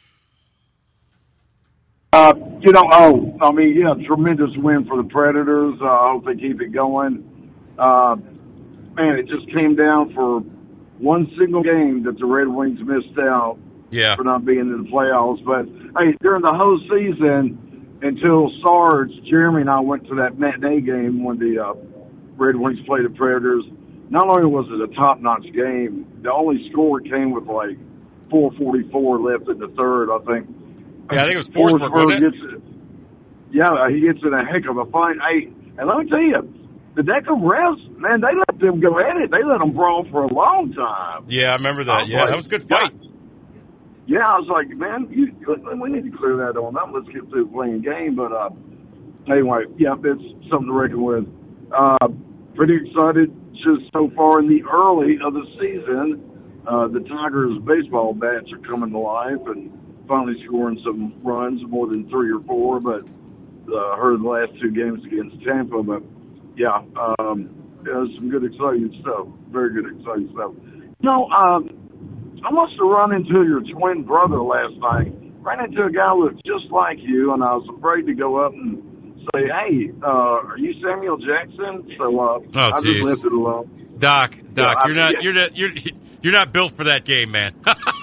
S19: Tremendous win for the Predators. I hope they keep it going. It just came down for one single game that the Red Wings missed out for not being in the playoffs. But, hey, during the whole season, until Sarge, Jeremy and I went to that matinee game when the Red Wings played the Predators, not only was it a top-notch game, the only score came with, 4:44 left in the third, I think.
S2: Yeah, I think it was Forsberg, wasn't it?
S19: He gets in a heck of a fight. Hey, and let me tell you, the Decker refs, man, they let them go at it. They let them brawl for a long time.
S2: Yeah, I remember that. Yeah, that was a good fight.
S19: yeah, I was like, man, we need to clear that on up. Let's get through playing game. But anyway, yeah, it's something to reckon with. Pretty excited just so far in the early of the season. The Tigers baseball bats are coming to life and finally scoring some runs, more than 3 or 4. But heard the last 2 games against Tampa. But yeah, some good exciting stuff. Very good exciting stuff. No, I must have run into your twin brother last night. Ran into a guy who looked just like you, and I was afraid to go up and say, "Hey, are you Samuel Jackson?" So I just left it alone.
S2: Doc, you're not built for that game, man.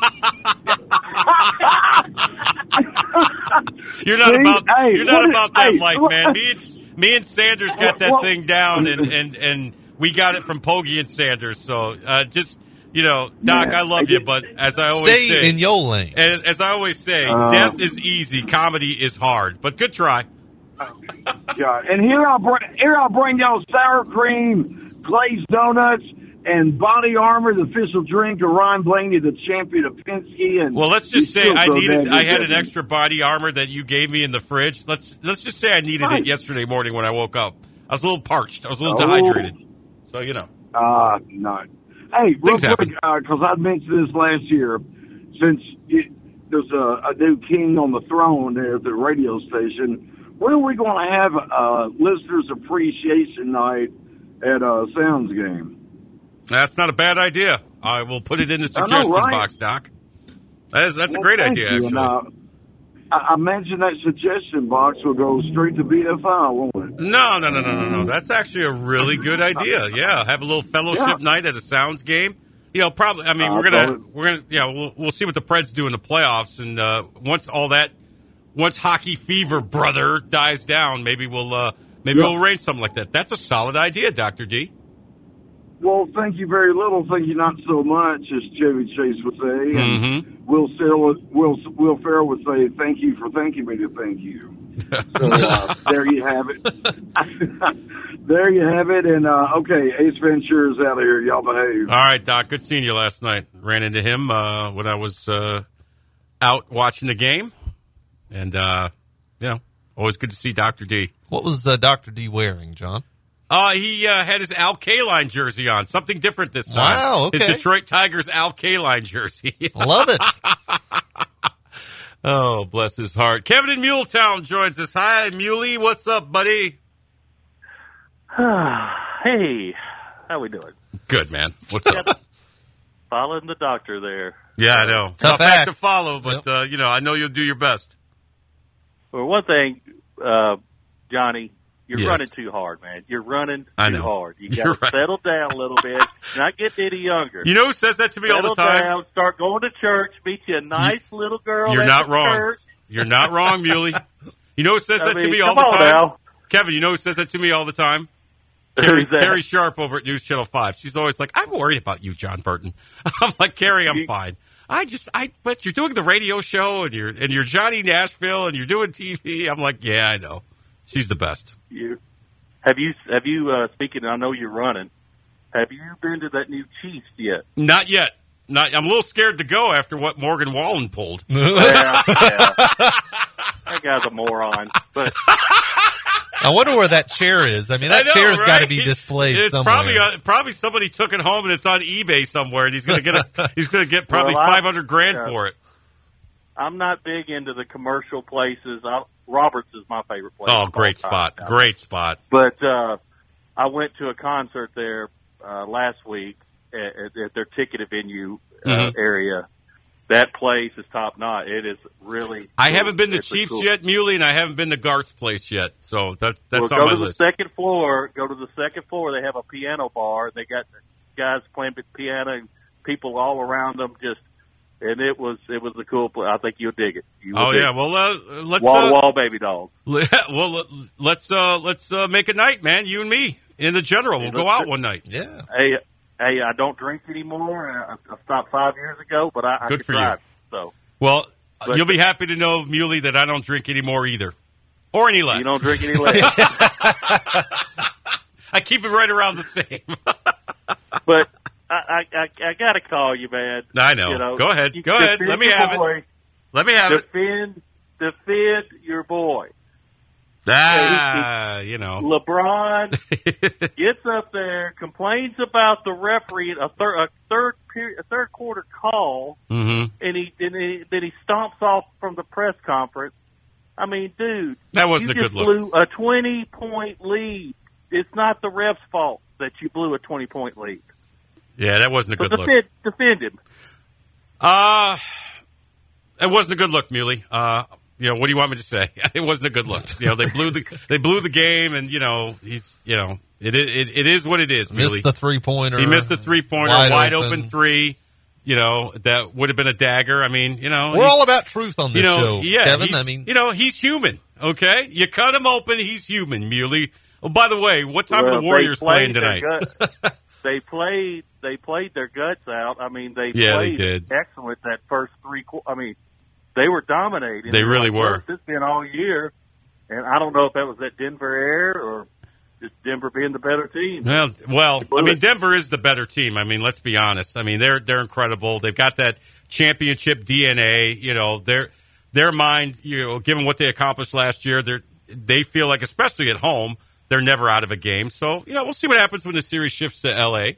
S2: You're not about that life, man. Me and Sanders got that thing down, and we got it from Pogge and Sanders. So just. Doc, I love you, but as I always say,
S3: stay in your lane.
S2: As I always say, death is easy, comedy is hard. But good try.
S19: Yeah, and here I'll bring y'all sour cream, glazed donuts, and body armor, the official drink of Ron Blaney, the champion of Penske. And
S2: well, let's just say I had an extra body armor that you gave me in the fridge. Let's just say I needed it yesterday morning when I woke up. I was a little parched. I was a little dehydrated. So
S19: no. Hey, real quick, because I mentioned this last year, since there's a new king on the throne there at the radio station, when are we going to have a listeners' appreciation night at Sounds Game?
S2: That's not a bad idea. I will put it in the suggestion box, Doc. That's a great idea, actually.
S19: I mentioned that suggestion box will go straight to BFI, won't it?
S2: No. That's actually a really good idea. Yeah, have a little fellowship night at a Sounds Game. Probably. I mean, we'll see what the Preds do in the playoffs, and once hockey fever, brother, dies down, maybe we'll arrange something like that. That's a solid idea, Dr. D.
S19: Well, thank you very little, thank you not so much, as Chevy Chase would say. And Will Ferrell would say, thank you for thanking me to thank you. So there you have it. There you have it. And, okay, Ace Ventura's out of here. Y'all behave.
S2: All right, Doc, good seeing you last night. Ran into him when I was out watching the game. And, always good to see Dr. D.
S3: What was Dr. D wearing, John?
S2: He had his Al Kaline jersey on. Something different this time.
S3: Wow, okay.
S2: His Detroit Tigers Al Kaline jersey.
S3: Love it.
S2: Oh, bless his heart. Kevin in Muletown joins us. Hi, Muley. What's up, buddy?
S1: Hey, how we doing?
S2: Good, man. What's up?
S1: Following the doctor there.
S2: Yeah, I know. Tough act to follow, but, I know you'll do your best.
S1: Well, one thing, Johnny, you're running too hard, man. You're running too hard. You got to settle down a little bit, not get any younger.
S2: You know who says that to me all the time?
S1: Settle down, start going to church, meet you a nice little girl.
S2: You're not wrong.
S1: Church.
S2: You're not wrong, Muley. You know who says that to me all the time?
S1: Now.
S2: Kevin, you know who says that to me all the time? Carrie Sharp over at News Channel 5. She's always like, I'm worried about you, John Burton. I'm like, Carrie, I'm fine. But you're doing the radio show and you're Johnny Nashville and you're doing TV. I'm like, yeah, I know. She's the best.
S1: Have you speaking, I know you're running, have you been to that new Chiefs yet?
S2: Not yet. I'm a little scared to go after what Morgan Wallen pulled.
S1: Yeah. That guy's a moron. But
S3: I wonder where that chair is. I mean, that chair's got to be displayed somewhere.
S2: Probably somebody took it home and it's on eBay somewhere, and he's going to get probably $500,000 for it.
S1: I'm not big into the commercial places. Roberts is my favorite place.
S2: Oh, great spot. Great spot.
S1: But I went to a concert there last week at their ticketed venue area. That place is top notch. It is really.
S2: I haven't been to Chiefs yet, Muley, and I haven't been to Garth's place yet. So that's on my list.
S1: Go to the second floor. They have a piano bar. They got guys playing piano and people all around them. And it was a cool place. I think you'll dig it.
S2: Well, let's
S1: wall to wall baby doll.
S2: Well, let's make a night, man. You and me in the general. We'll go out one night.
S3: Yeah.
S1: Hey, I don't drink anymore. I stopped 5 years ago, but I
S2: good for
S1: drive,
S2: you.
S1: So.
S2: Well, you'll be happy to know, Muley, that I don't drink anymore either, or any less.
S1: You don't drink any less.
S2: I keep it right around the same.
S1: But I got to call you, man.
S2: I know.
S1: You know,
S2: go ahead. Go ahead. Let me have it. Let me have it.
S1: Defend your boy.
S2: You know.
S1: LeBron gets up there, complains about the referee, a third quarter call,
S2: mm-hmm.
S1: and then he stomps off from the press conference. I mean, dude,
S2: that wasn't a good look.
S1: You blew a 20-point lead. It's not the ref's fault that you blew a 20-point lead.
S2: Yeah, that wasn't a good look.
S1: Defend him.
S2: It wasn't a good look, Muley. You know, what do you want me to say? It wasn't a good look. You know, they blew the game, and you know, it is what it is. Muley.
S3: Missed the 3-pointer.
S2: He missed the 3-pointer, wide open 3. You know, that would have been a dagger. I mean, you know,
S3: we're all about truth on this show,
S2: yeah,
S3: Kevin. I mean,
S2: you know, he's human. Okay, you cut him open, he's human, Muley. Oh, by the way, what time are the Warriors playing tonight?
S1: They played their guts out. I mean, they
S2: did
S1: excellent that first 3 quarters. I mean, they were dominating.
S2: They really were.
S1: It's been all year, and I don't know if that was that Denver air or just Denver being the better team.
S2: Well, I mean, Denver is the better team. I mean, let's be honest. I mean, they're incredible. They've got that championship DNA. You know, their mind. You know, given what they accomplished last year, they feel like, especially at home, they're never out of a game. So, you know, we'll see what happens when the series shifts to L.A.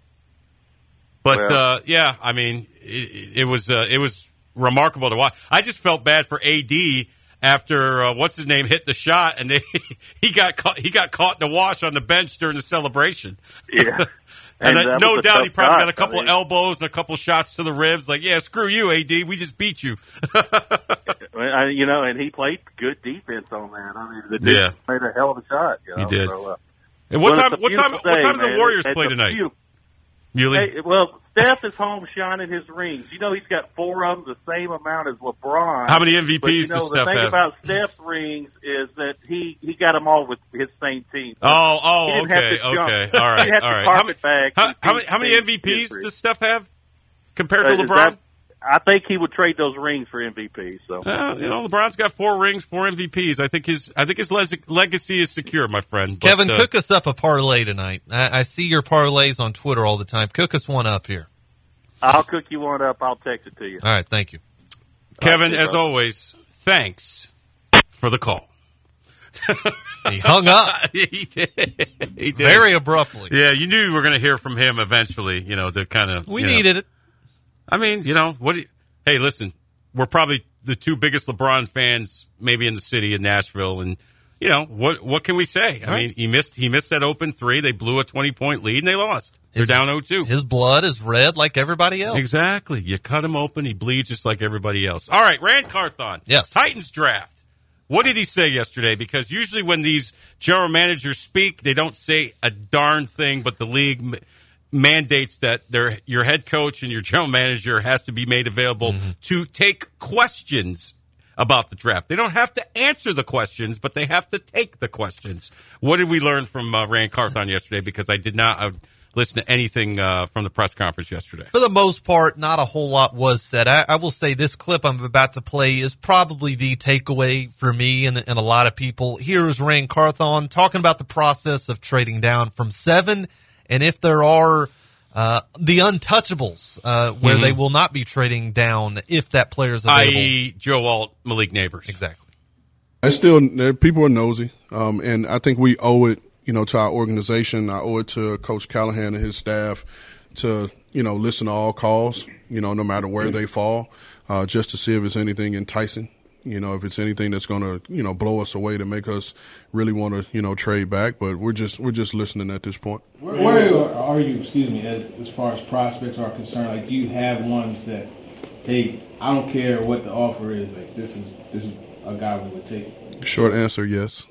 S2: But yeah, I mean, it was remarkable to watch. I just felt bad for AD after what's his name hit the shot, and he got caught in the wash on the bench during the celebration.
S1: Yeah,
S2: and no doubt he probably got a couple of elbows and a couple shots to the ribs. Like, yeah, screw you, AD. We just beat you.
S1: You know, and he played good defense on that. I mean, the dude made a hell of a shot. You know?
S2: He did.
S1: So,
S2: and what time do the Warriors play tonight?
S1: Hey, well, Steph is home shining his rings. You know, he's got 4 of them, the same amount as LeBron.
S2: How many MVPs
S1: but, you know,
S2: does Steph have?
S1: The thing about Steph's rings is that he got them all with his same team.
S2: Oh, okay. All right. How many MVPs does Steph have compared to LeBron?
S1: I think he would trade those rings for MVP. So
S2: you know, LeBron's got 4 rings, 4 MVPs. I think his legacy is secure, my friend.
S3: Kevin, cook us up a parlay tonight. I see your parlays on Twitter all the time. Cook us one up here.
S1: I'll cook you one up. I'll text it to you.
S3: All right, thank you,
S2: Kevin. As always, thanks for the call.
S3: He hung up.
S2: He did
S3: very abruptly.
S2: Yeah, you knew you were going to hear from him eventually. You know, to kind of
S3: we needed it.
S2: I mean, you know, hey, listen, we're probably the 2 biggest LeBron fans maybe in the city in Nashville. And, you know, what can we say? I mean, he missed that open 3. They blew a 20-point lead and they lost. They're down 0-2.
S3: His blood is red like everybody else.
S2: Exactly. You cut him open, he bleeds just like everybody else. All right, Rand Carthon.
S3: Yes.
S2: Titans draft. What did he say yesterday? Because usually when these general managers speak, they don't say a darn thing, but the league mandates that your head coach and your general manager has to be made available to take questions about the draft. They don't have to answer the questions, but they have to take the questions. What did we learn from Rand Carthon yesterday? Because I did not listen to anything from the press conference yesterday.
S3: For the most part, not a whole lot was said. I will say this clip I'm about to play is probably the takeaway for me and a lot of people. Here is Rand Carthon talking about the process of trading down from 7. And if there are the untouchables where they will not be trading down if that player is available.
S2: I.e. Joe Alt, Malik Neighbors.
S3: Exactly.
S7: People are nosy, and I think we owe it, you know, to our organization. I owe it to Coach Callahan and his staff to, you know, listen to all calls, you know, no matter where they fall, just to see if it's anything enticing. You know, if it's anything that's going to, you know, blow us away to make us really want to, you know, trade back. But we're just listening at this point.
S20: Where are you, as far as prospects are concerned? Like, do you have ones that, hey, I don't care what the offer is. Like, this is a guy we would take.
S7: Short answer, yes.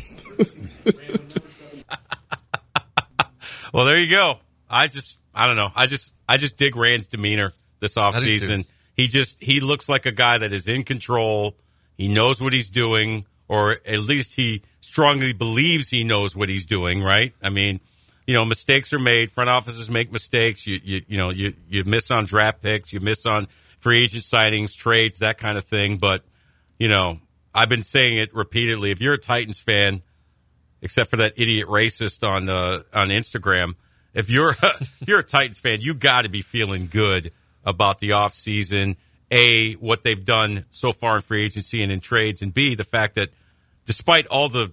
S2: Well, there you go. I don't know. I just dig Rand's demeanor this offseason. He looks like a guy that is in control. He knows what he's doing, or at least he strongly believes he knows what he's doing, right? I mean, you know, mistakes are made. Front offices make mistakes. You miss on draft picks. You miss on free agent signings, trades, that kind of thing. But, you know, I've been saying it repeatedly. If you're a Titans fan, except for that idiot racist on Instagram, if you're a Titans fan, you got to be feeling good about the offseason. A, what they've done so far in free agency and in trades, and B, the fact that despite all the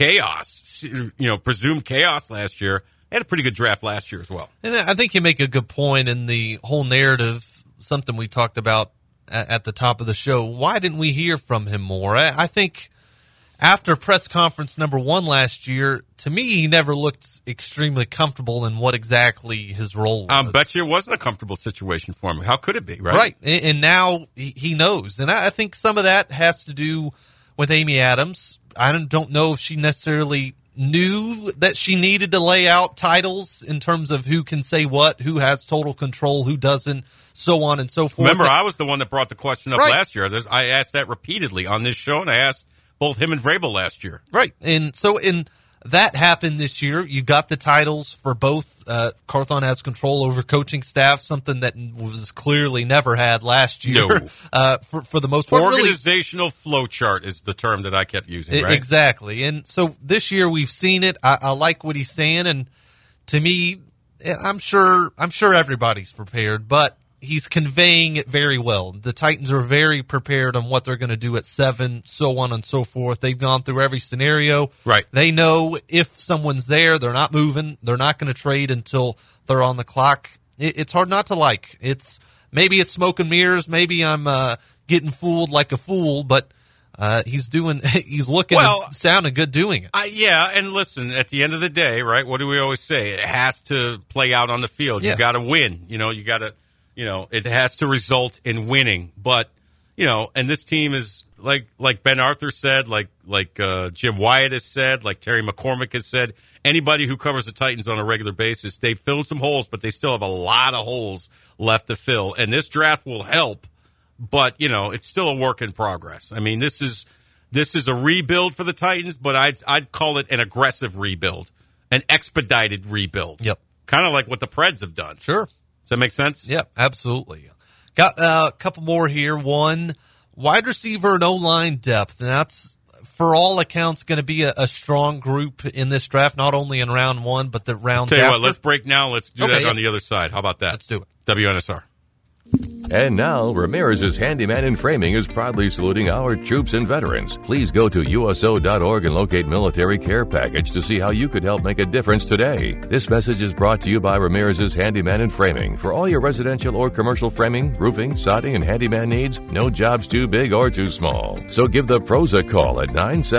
S2: chaos, presumed chaos last year, they had a pretty good draft last year as well.
S3: And I think you make a good point in the whole narrative, something we talked about at the top of the show. Why didn't we hear from him more? I think after press conference number 1 last year, to me, he never looked extremely comfortable in what exactly his role was.
S2: I bet you it wasn't a comfortable situation for him. How could it be, right?
S3: Right. And now he knows. And I think some of that has to do with Amy Adams. I don't know if she necessarily knew that she needed to lay out titles in terms of who can say what, who has total control, who doesn't, so on and so forth.
S2: Remember, I was the one that brought the question up last year. I asked that repeatedly on this show, and I asked both him and Vrabel last year.
S3: Right. And so that happened this year. You got the titles for both. Carthon has control over coaching staff, something that was clearly never had last year.
S2: No.
S3: For the most part.
S2: Organizational flow chart is the term that I kept using, right?
S3: Exactly. And so this year we've seen it. I like what he's saying. And to me, I'm sure everybody's prepared, but he's conveying it very well. The Titans are very prepared on what they're going to do at 7, so on and so forth. They've gone through every scenario.
S2: Right.
S3: They know if someone's there, they're not moving. They're not going to trade until they're on the clock. It's hard not to like. Maybe it's smoke and mirrors. Maybe I'm getting fooled like a fool, but he's looking and sounding good doing it.
S2: Yeah, and listen, at the end of the day, right, what do we always say? It has to play out on the field.
S3: Yeah.
S2: You got to win. You got to... it has to result in winning, but and this team is like Ben Arthur said, like Jim Wyatt has said, like Terry McCormick has said. Anybody who covers the Titans on a regular basis, they've filled some holes, but they still have a lot of holes left to fill. And this draft will help, but it's still a work in progress. I mean, this is a rebuild for the Titans, but I'd call it an aggressive rebuild, an expedited rebuild.
S3: Yep,
S2: kind of like what the Preds have done.
S3: Sure.
S2: Does that make sense?
S3: Yep, absolutely. Got a couple more here. One, wide receiver and O-line depth. And that's, for all accounts, going to be a strong group in this draft, not only in round 1, but the round after.
S2: Tell you what, let's break now. Let's do that on the other side. How about that?
S3: Let's do it.
S2: WNSR.
S6: And now, Ramirez's Handyman and Framing is proudly saluting our troops and veterans. Please go to USO.org and locate Military Care Package to see how you could help make a difference today. This message is brought to you by Ramirez's Handyman and Framing. For all your residential or commercial framing, roofing, sodding, and handyman needs, no job's too big or too small. So give the pros a call at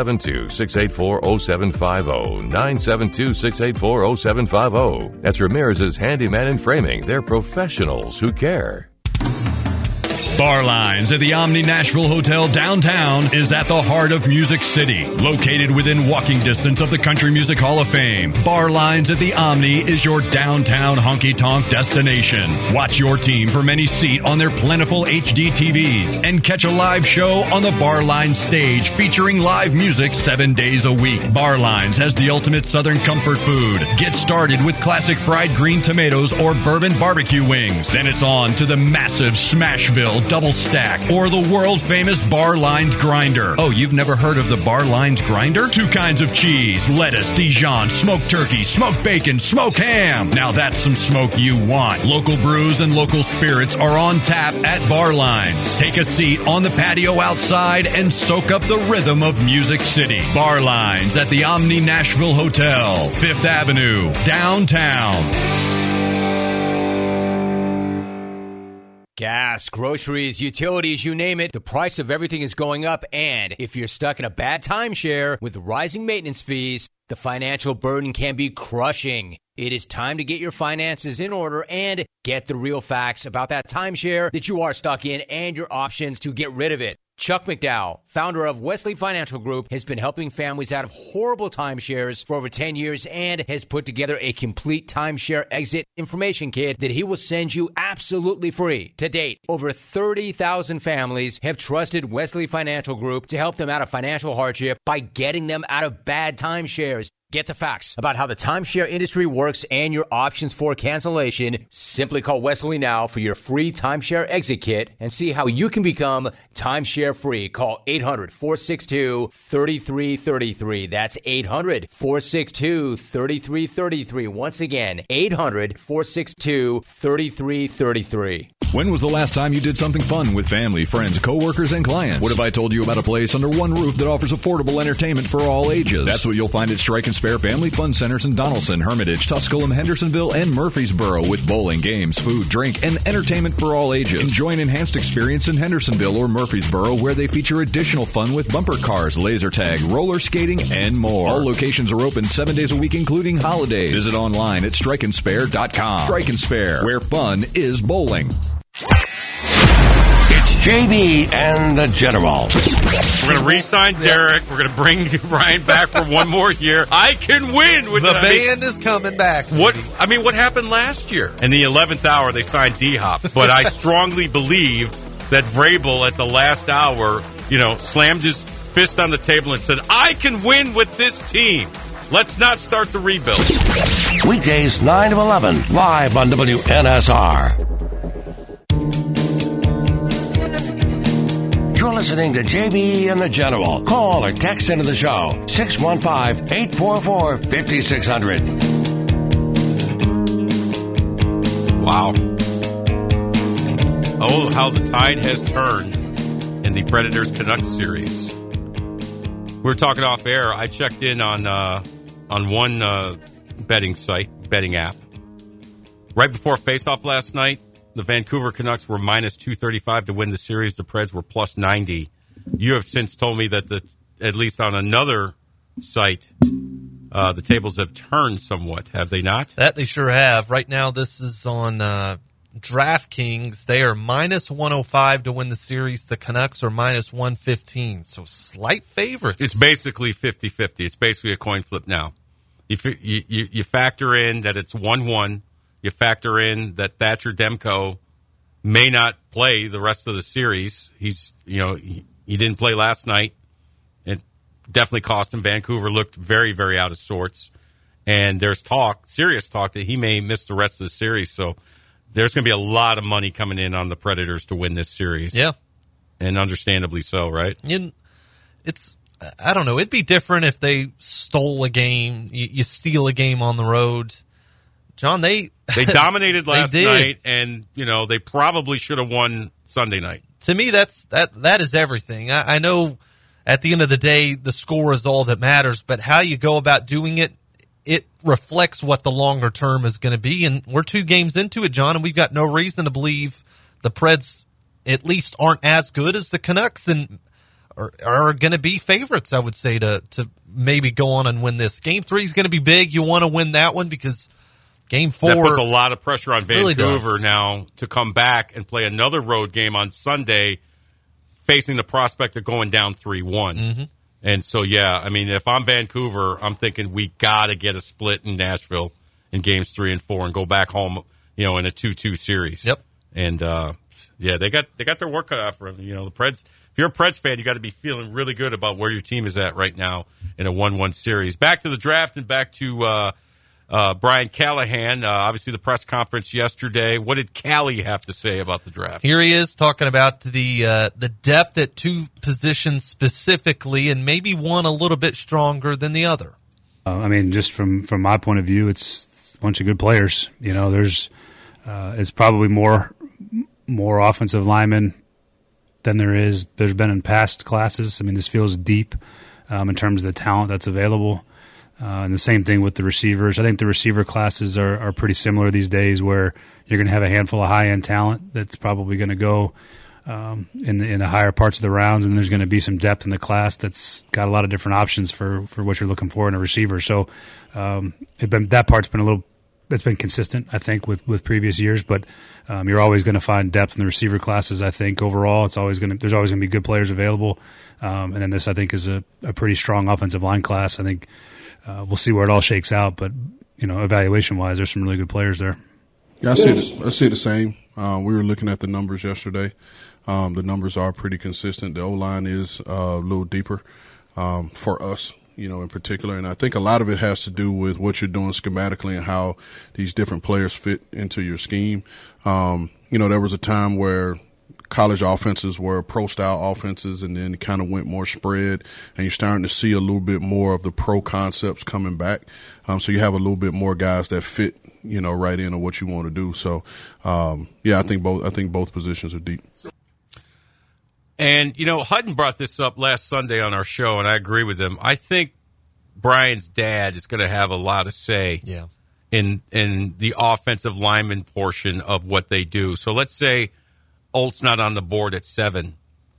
S6: 972-684-0750. 972-684-0750. That's Ramirez's Handyman and Framing. They're professionals who care.
S8: Bar Lines at the Omni Nashville Hotel downtown is at the heart of Music City. Located within walking distance of the Country Music Hall of Fame, Bar Lines at the Omni is your downtown honky-tonk destination. Watch your team from any seat on their plentiful HD TVs and catch a live show on the Bar Lines stage featuring live music 7 days a week. Bar Lines has the ultimate Southern comfort food. Get started with classic fried green tomatoes or bourbon barbecue wings. Then it's on to the massive Smashville double stack or the world famous Bar Lines grinder. Oh, you've never heard of the Bar Lines grinder? 2 kinds of cheese, lettuce, Dijon, smoked turkey, smoked bacon, smoked ham. Now that's some smoke you want. Local brews and local spirits are on tap at Bar Lines. Take a seat on the patio outside and soak up the rhythm of Music City. Bar Lines at the Omni Nashville Hotel, 5th Avenue, downtown.
S21: Gas, groceries, utilities, you name it, the price of everything is going up, and if you're stuck in a bad timeshare with rising maintenance fees, the financial burden can be crushing. It is time to get your finances in order and get the real facts about that timeshare that you are stuck in and your options to get rid of it. Chuck McDowell, founder of Wesley Financial Group, has been helping families out of horrible timeshares for over 10 years and has put together a complete timeshare exit information kit that he will send you absolutely free. To date, over 30,000 families have trusted Wesley Financial Group to help them out of financial hardship by getting them out of bad timeshares. Get the facts about how the timeshare industry works and your options for cancellation. Simply call Wesley now for your free timeshare exit kit and see how you can become timeshare free. Call 800-462-3333. That's 800-462-3333. Once again, 800-462-3333.
S8: When was the last time you did something fun with family, friends, coworkers, and clients? What if I told you about a place under one roof that offers affordable entertainment for all ages? That's what you'll find at Strike and Spare Family Fun Centers in Donaldson, Hermitage, Tusculum, Hendersonville, and Murfreesboro with bowling, games, food, drink, and entertainment for all ages. Enjoy an enhanced experience in Hendersonville or Murfreesboro where they feature additional fun with bumper cars, laser tag, roller skating, and more. All locations are open 7 days a week, including holidays. Visit online at strikeandspare.com. Strike and Spare, where fun is bowling.
S9: It's JB and the General.
S2: We're going to re-sign Derek. We're going to bring Ryan back for one more year. I can win. With
S3: the band is coming back.
S2: What happened last year? In the 11th hour, they signed D-Hop. But I strongly believe that Vrabel at the last hour, slammed his fist on the table and said, I can win with this team. Let's not start the rebuild.
S9: Weekdays 9 to 11, live on WNSR. You're listening to JB and the General. Call or text into the show. 615-844-5600.
S2: Wow. Oh, how the tide has turned in the Predators-Canucks series. We were talking off air. I checked in on one betting app. Right before face-off last night, the Vancouver Canucks were minus 235 to win the series. The Preds were plus 90. You have since told me that at least on another site, the tables have turned somewhat. Have they not?
S3: That they sure have. Right now, this is on DraftKings. They are minus 105 to win the series. The Canucks are minus 115. So slight favorites.
S2: It's basically 50-50. It's basically a coin flip now. You factor in that it's 1-1. You factor in that Thatcher Demko may not play the rest of the series. He didn't play last night. It definitely cost him. Vancouver looked very, very out of sorts. And there's serious talk, that he may miss the rest of the series. So there's going to be a lot of money coming in on the Predators to win this series.
S3: Yeah.
S2: And understandably so, right?
S3: I don't know. It'd be different if they stole a game. You steal a game on the road. John, they
S2: dominated last night, and they probably should have won Sunday night.
S3: To me, that is everything. I know at the end of the day, the score is all that matters, but how you go about doing it, it reflects what the longer term is going to be. And we're 2 games into it, John, and we've got no reason to believe the Preds at least aren't as good as the Canucks and are going to be favorites, I would say, to maybe go on and win this. Game 3 is going to be big. You want to win that one because Game 4
S2: that puts a lot of pressure on Vancouver
S3: really
S2: now to come back and play another road game on Sunday, facing the prospect of going down 3-1.
S3: Mm-hmm.
S2: And so, if I'm Vancouver, I'm thinking we got to get a split in Nashville in games 3 and 4 and go back home, in a 2-2 series.
S3: Yep.
S2: And they got their work cut out for them. The Preds. If you're a Preds fan, you got to be feeling really good about where your team is at right now in a 1-1 series. Back to the draft and back to Brian Callahan, obviously the press conference yesterday. What did Callie have to say about the draft?
S3: Here he is talking about the depth at 2 positions specifically, and maybe one a little bit stronger than the other.
S10: Just from my point of view, it's a bunch of good players. There's it's probably more offensive linemen than there's been in past classes. This feels deep in terms of the talent that's available. And the same thing with the receivers. I think the receiver classes are pretty similar these days, where you're going to have a handful of high-end talent that's probably going to go in the higher parts of the rounds, and there's going to be some depth in the class that's got a lot of different options for what you're looking for in a receiver. So that part's been it's been consistent, I think, with previous years, but you're always going to find depth in the receiver classes. I think overall, there's always going to be good players available, and then this, I think, is a pretty strong offensive line class. I think we'll see where it all shakes out, but evaluation wise, there's some really good players there.
S7: Yeah, I see the same. We were looking at the numbers yesterday. The numbers are pretty consistent. The O-line is a little deeper for us. in particular. And I think a lot of it has to do with what you're doing schematically and how these different players fit into your scheme. There was a time where college offenses were pro-style offenses, and then it kind of went more spread, and you're starting to see a little bit more of the pro concepts coming back. So you have a little bit more guys that fit, right into what you want to do. So, I think both positions are deep.
S2: And, Hutton brought this up last Sunday on our show, and I agree with him. I think Brian's dad is going to have a lot of say in the offensive lineman portion of what they do. So let's say Olt's not on the board at 7.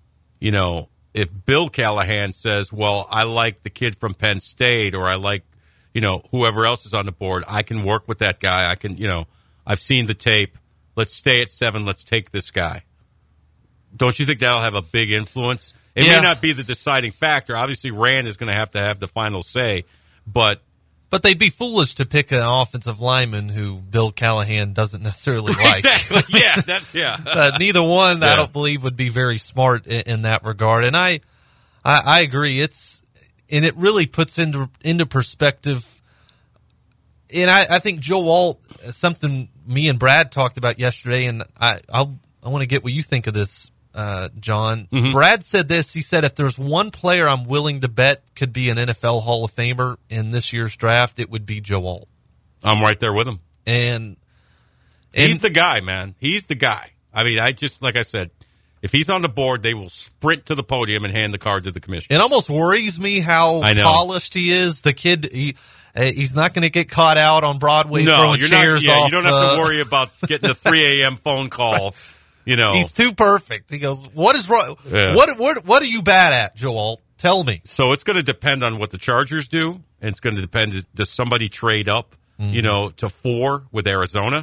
S2: If Bill Callahan says, well, I like the kid from Penn State, or I like, whoever else is on the board, I can work with that guy. I can, I've seen the tape. Let's stay at 7. Let's take this guy. Don't you think that'll have a big influence? It may not be the deciding factor. Obviously, Rand is going to have the final say, but
S3: they'd be foolish to pick an offensive lineman who Bill Callahan doesn't necessarily like.
S2: Exactly. Yeah,
S3: neither one, I don't believe, would be very smart in that regard. And I agree. And it really puts into perspective. And I think Joe Alt, something me and Brad talked about yesterday, and I want to get what you think of this, John. Mm-hmm. Brad said this. He said, if there's one player I'm willing to bet could be an NFL Hall of Famer in this year's draft, it would be Joe Alt.
S2: I'm right there with him.
S3: And
S2: he's the guy, man. He's the guy. I mean, like I said, if he's on the board, they will sprint to the podium and hand the card to the commissioner.
S3: It almost worries me how polished he is. The kid, he's not going to get caught out on Broadway throwing chairs off.
S2: You don't have to worry about getting a 3 a.m. phone call.
S3: He's too perfect. He goes, what is wrong? Yeah. What are you bad at, Joel? Tell me.
S2: So it's going to depend on what the Chargers do, and it's going to depend, does somebody trade up, to 4 with Arizona,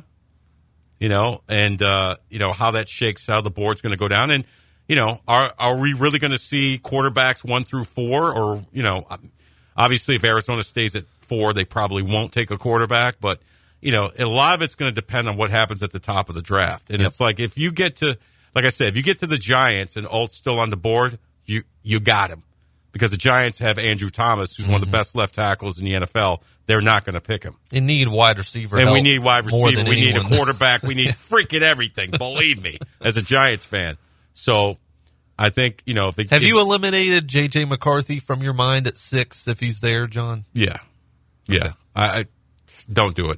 S2: and, how that shakes, how the board's going to go down. And, are we really going to see quarterbacks 1 through 4? Or, obviously if Arizona stays at 4, they probably won't take a quarterback, but a lot of it's going to depend on what happens at the top of the draft. And it's like, if you get to, like I said, if you get to the Giants and Alt's still on the board, you got him. Because the Giants have Andrew Thomas, who's one of the best left tackles in the NFL. They're not going to pick him.
S3: You need wide receiver.
S2: And we need wide receiver. We need a quarterback. We need freaking everything, believe me, as a Giants fan. So I think, have
S3: you eliminated J.J. McCarthy from your mind at 6 if he's there, John?
S2: Yeah. Yeah. Okay. I don't do it.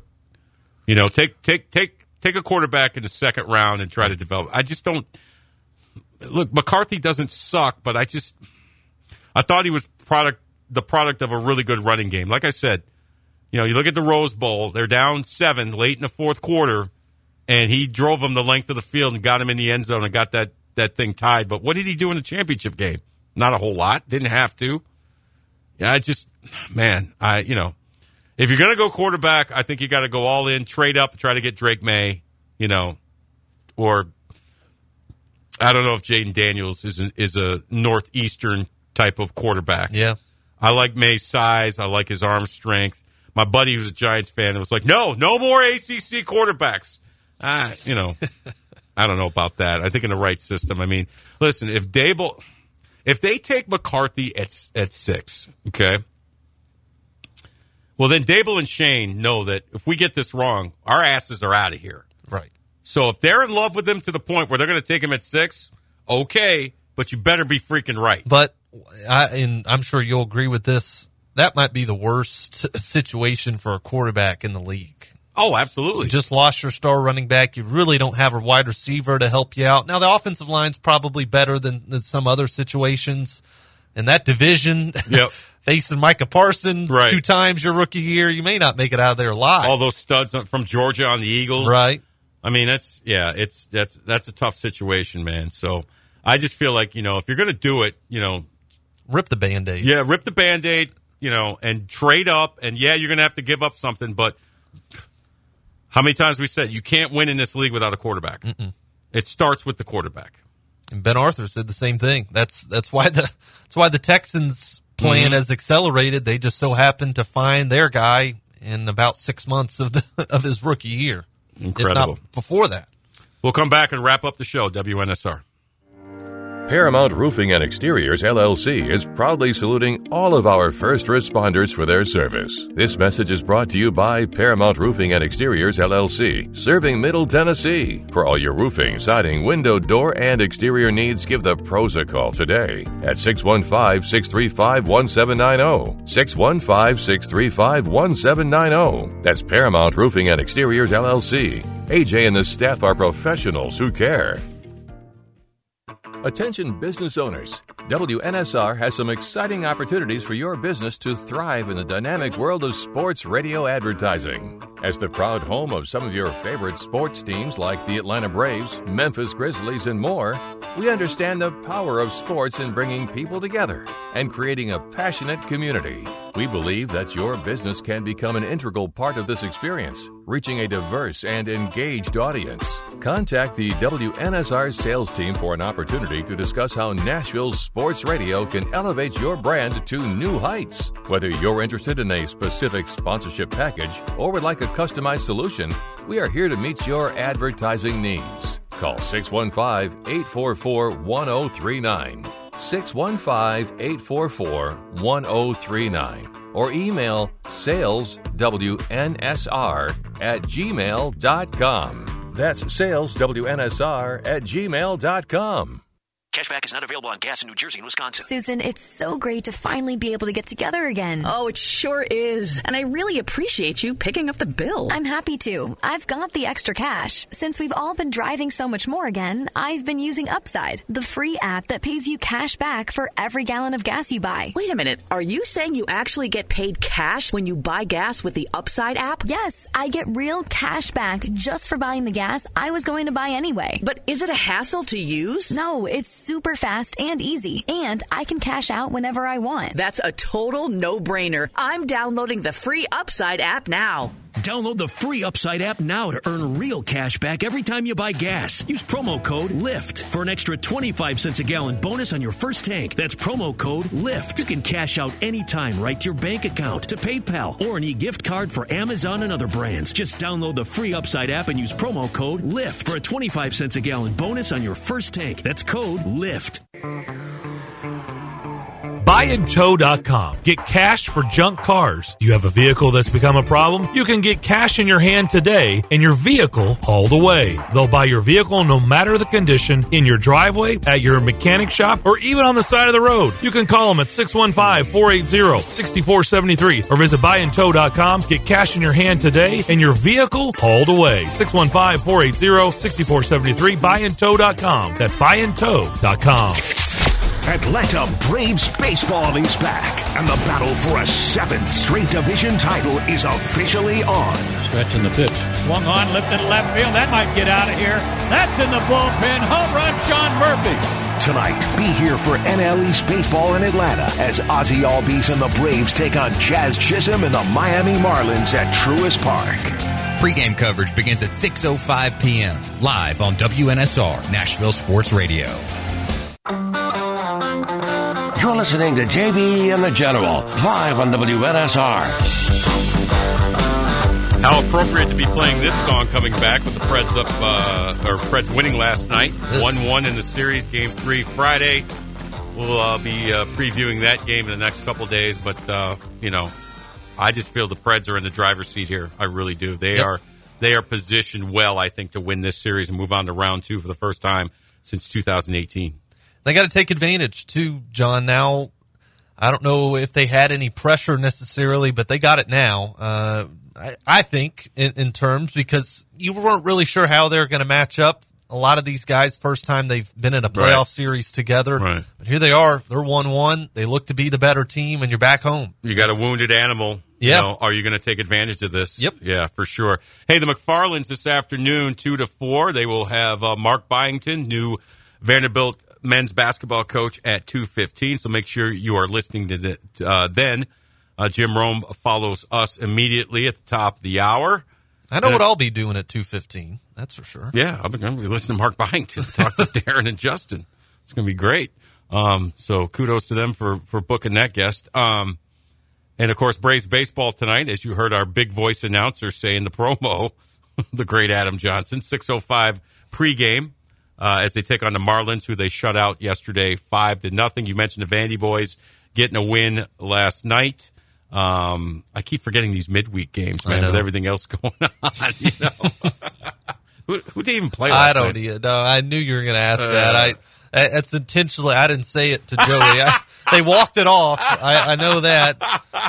S2: Take a quarterback in the second round and try to develop. I just don't look. McCarthy doesn't suck, but I thought he was the product of a really good running game. Like I said, you look at the Rose Bowl. They're down 7 late in the fourth quarter, and he drove them the length of the field and got him in the end zone and got that thing tied. But what did he do in the championship game? Not a whole lot. Didn't have to. Yeah, if you're going to go quarterback, I think you got to go all in, trade up, try to get Drake May, or I don't know if Jaden Daniels is a northeastern type of quarterback.
S3: Yeah.
S2: I like May's size. I like his arm strength. My buddy who's a Giants fan was like, no more ACC quarterbacks. I don't know about that. I think in the right system. I mean, listen, if they take McCarthy at 6, okay, well, then Dable and Shane know that if we get this wrong, our asses are out of here.
S3: Right.
S2: So if they're in love with him to the point where they're going to take him at 6, okay, but you better be freaking right.
S3: But I'm sure you'll agree with this. That might be the worst situation for a quarterback in the league.
S2: Oh, absolutely.
S3: You just lost your star running back. You really don't have a wide receiver to help you out. Now, the offensive line's probably better than some other situations. In that division, facing Micah Parsons 2 times your rookie year, you may not make it out of there alive.
S2: All those studs from Georgia on the Eagles.
S3: Right.
S2: I mean, that's a tough situation, man. So I just feel like, if you're going to do it,
S3: rip the Band-Aid.
S2: Yeah, rip the Band-Aid, and trade up. And, you're going to have to give up something. But how many times we said you can't win in this league without a quarterback?
S3: Mm-mm.
S2: It starts with the quarterback.
S3: And Ben Arthur said the same thing. That's why the Texans plan has accelerated. They just so happened to find their guy in about 6 months of his rookie year.
S2: Incredible.
S3: If not before that.
S2: We'll come back and wrap up the show, WNSR.
S6: Paramount Roofing and Exteriors, LLC is proudly saluting all of our first responders for their service. This message is brought to you by Paramount Roofing and Exteriors, LLC, serving Middle Tennessee. For all your roofing, siding, window, door, and exterior needs, give the pros a call today at 615-635-1790. 615-635-1790. That's Paramount Roofing and Exteriors, LLC. AJ and the staff are professionals who care. Attention business owners. WNSR has some exciting opportunities for your business to thrive in the dynamic world of sports radio advertising. As the proud home of some of your favorite sports teams like the Atlanta Braves, Memphis Grizzlies, and more, we understand the power of sports in bringing people together and creating a passionate community. We believe that your business can become an integral part of this experience, reaching a diverse and engaged audience. Contact the WNSR sales team for an opportunity to discuss how Nashville's sports radio can elevate your brand to new heights. Whether you're interested in a specific sponsorship package or would like a customized solution, we are here to meet your advertising needs. Call 615-844-1039. 615-844-1039 or email saleswnsr@gmail.com. That's saleswnsr@gmail.com.
S12: Cashback is not available on gas in New Jersey and Wisconsin.
S22: Susan, it's so great to finally be able to get together again.
S23: Oh, it sure is. And I really appreciate you picking up the bill.
S22: I'm happy to. I've got the extra cash. Since we've all been driving so much more again, I've been using Upside, the free app that pays you cash back for every gallon of gas you buy.
S23: Wait a minute. Are you saying you actually get paid cash when you buy gas with the Upside app?
S22: Yes, I get real cash back just for buying the gas I was going to buy anyway.
S23: But is it a hassle to use?
S22: No, it's super fast and easy, and I can cash out whenever I want.
S23: That's a total no-brainer. I'm downloading the free Upside app now.
S12: Download the free Upside app now to earn real cash back every time you buy gas. Use promo code LIFT for an extra 25 cents a gallon bonus on your first tank. That's promo code LIFT. You can cash out anytime right to your bank account, to PayPal, or an e-gift card for Amazon and other brands. Just download the free Upside app and use promo code LIFT for a 25 cents a gallon bonus on your first tank. That's code LIFT.
S18: Buyandtow.com. Get cash for junk cars. Do you have a vehicle that's become a problem? You can get cash in your hand today and your vehicle hauled away. They'll buy your vehicle no matter the condition, in your driveway, at your mechanic shop, or even on the side of the road. You can call them at 615-480-6473 or visit buyandtow.com. Get cash in your hand today and your vehicle hauled away. 615-480-6473. Buyandtow.com. That's buyandtow.com.
S24: Atlanta Braves baseball is back, and the battle for a 7th straight division title is officially on.
S25: Stretching the pitch. Swung on, lifted left field. That might get out of here. That's in the bullpen. Home run, Sean Murphy.
S24: Tonight, be here for NL East baseball in Atlanta as Ozzie Albies and the Braves take on Jazz Chisholm and the Miami Marlins at Truist Park.
S26: Pre-game coverage begins at 6:05 p.m. live on WNSR, Nashville Sports Radio.
S9: You're listening to JB and the General, live on WNSR.
S2: How appropriate to be playing this song coming back with the Preds Preds winning last night. 1-1 in the series, Game 3 Friday. We'll be previewing that game in the next couple of days, but, I just feel the Preds are in the driver's seat here. I really do. They are positioned well, I think, to win this series and move on to round 2 for the first time since 2018.
S3: They got to take advantage, too, John. Now, I don't know if they had any pressure necessarily, but they got it now, I think, in terms, because you weren't really sure how they're going to match up. A lot of these guys, first time they've been in a playoff series together. Right. But here they are. They're 1-1. They look to be the better team, and you're back home.
S2: You got a wounded animal.
S3: Yeah.
S2: Are you going to take advantage of this?
S3: Yep.
S2: Yeah, for sure. Hey, the McFarlands this afternoon, 2 to 4. They will have Mark Byington, new Vanderbilt men's basketball coach, at 2:15. So make sure you are listening to then. Jim Rome follows us immediately at the top of the hour.
S3: I know what I'll be doing at 2:15. That's for sure.
S2: Yeah, I'm going to be listening to Mark Byington talk to Darren and Justin. It's going to be great. So kudos to them for booking that guest. And, of course, Braves baseball tonight, as you heard our big voice announcer say in the promo, the great Adam Johnson, 6:05 pregame. as they take on the Marlins, who they shut out yesterday 5-0. You mentioned the Vandy boys getting a win last night. I keep forgetting these midweek games, man, with everything else going on. You know, who did even play?
S3: I don't either. No, I knew you were going to ask that. That's intentionally. I didn't say it to Joey. They walked it off. I know that.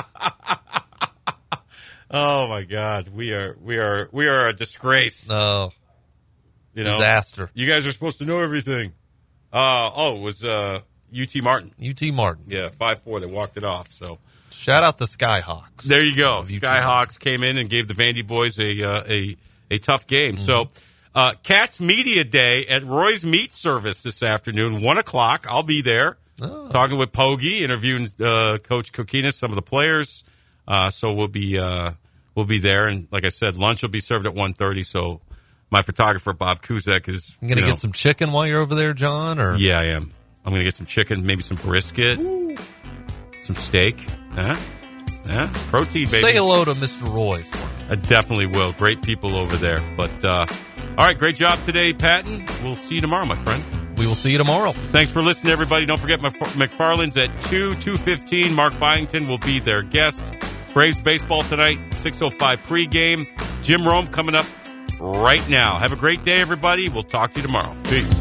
S2: Oh my God, we are a disgrace.
S3: No, disaster.
S2: You guys are supposed to know everything. It was UT Martin.
S3: UT Martin.
S2: Yeah, 5-4. They walked it off. So
S3: shout out the Skyhawks.
S2: There you go. Skyhawks came in and gave the Vandy boys a tough game. Mm-hmm. So. Cats Media Day at Roy's Meat Service this afternoon, 1:00. I'll be there talking with Pogie, interviewing Coach Kokinas, some of the players. So we'll be there. And like I said, lunch will be served at 1:30. So my photographer, Bob Kuzek, is
S3: you going to get some chicken while you're over there, John? Or
S2: yeah, I am. I'm going to get some chicken, maybe some brisket, some steak. Protein, baby.
S3: Say hello to Mr. Roy for me.
S2: I definitely will. Great people over there. But all right, great job today, Patton. We'll see you tomorrow, my friend.
S3: We will see you tomorrow.
S2: Thanks for listening, everybody. Don't forget McFarland's at 2:15. Mark Byington will be their guest. Braves baseball tonight, 6:05 pregame. Jim Rome coming up right now. Have a great day, everybody. We'll talk to you tomorrow. Peace.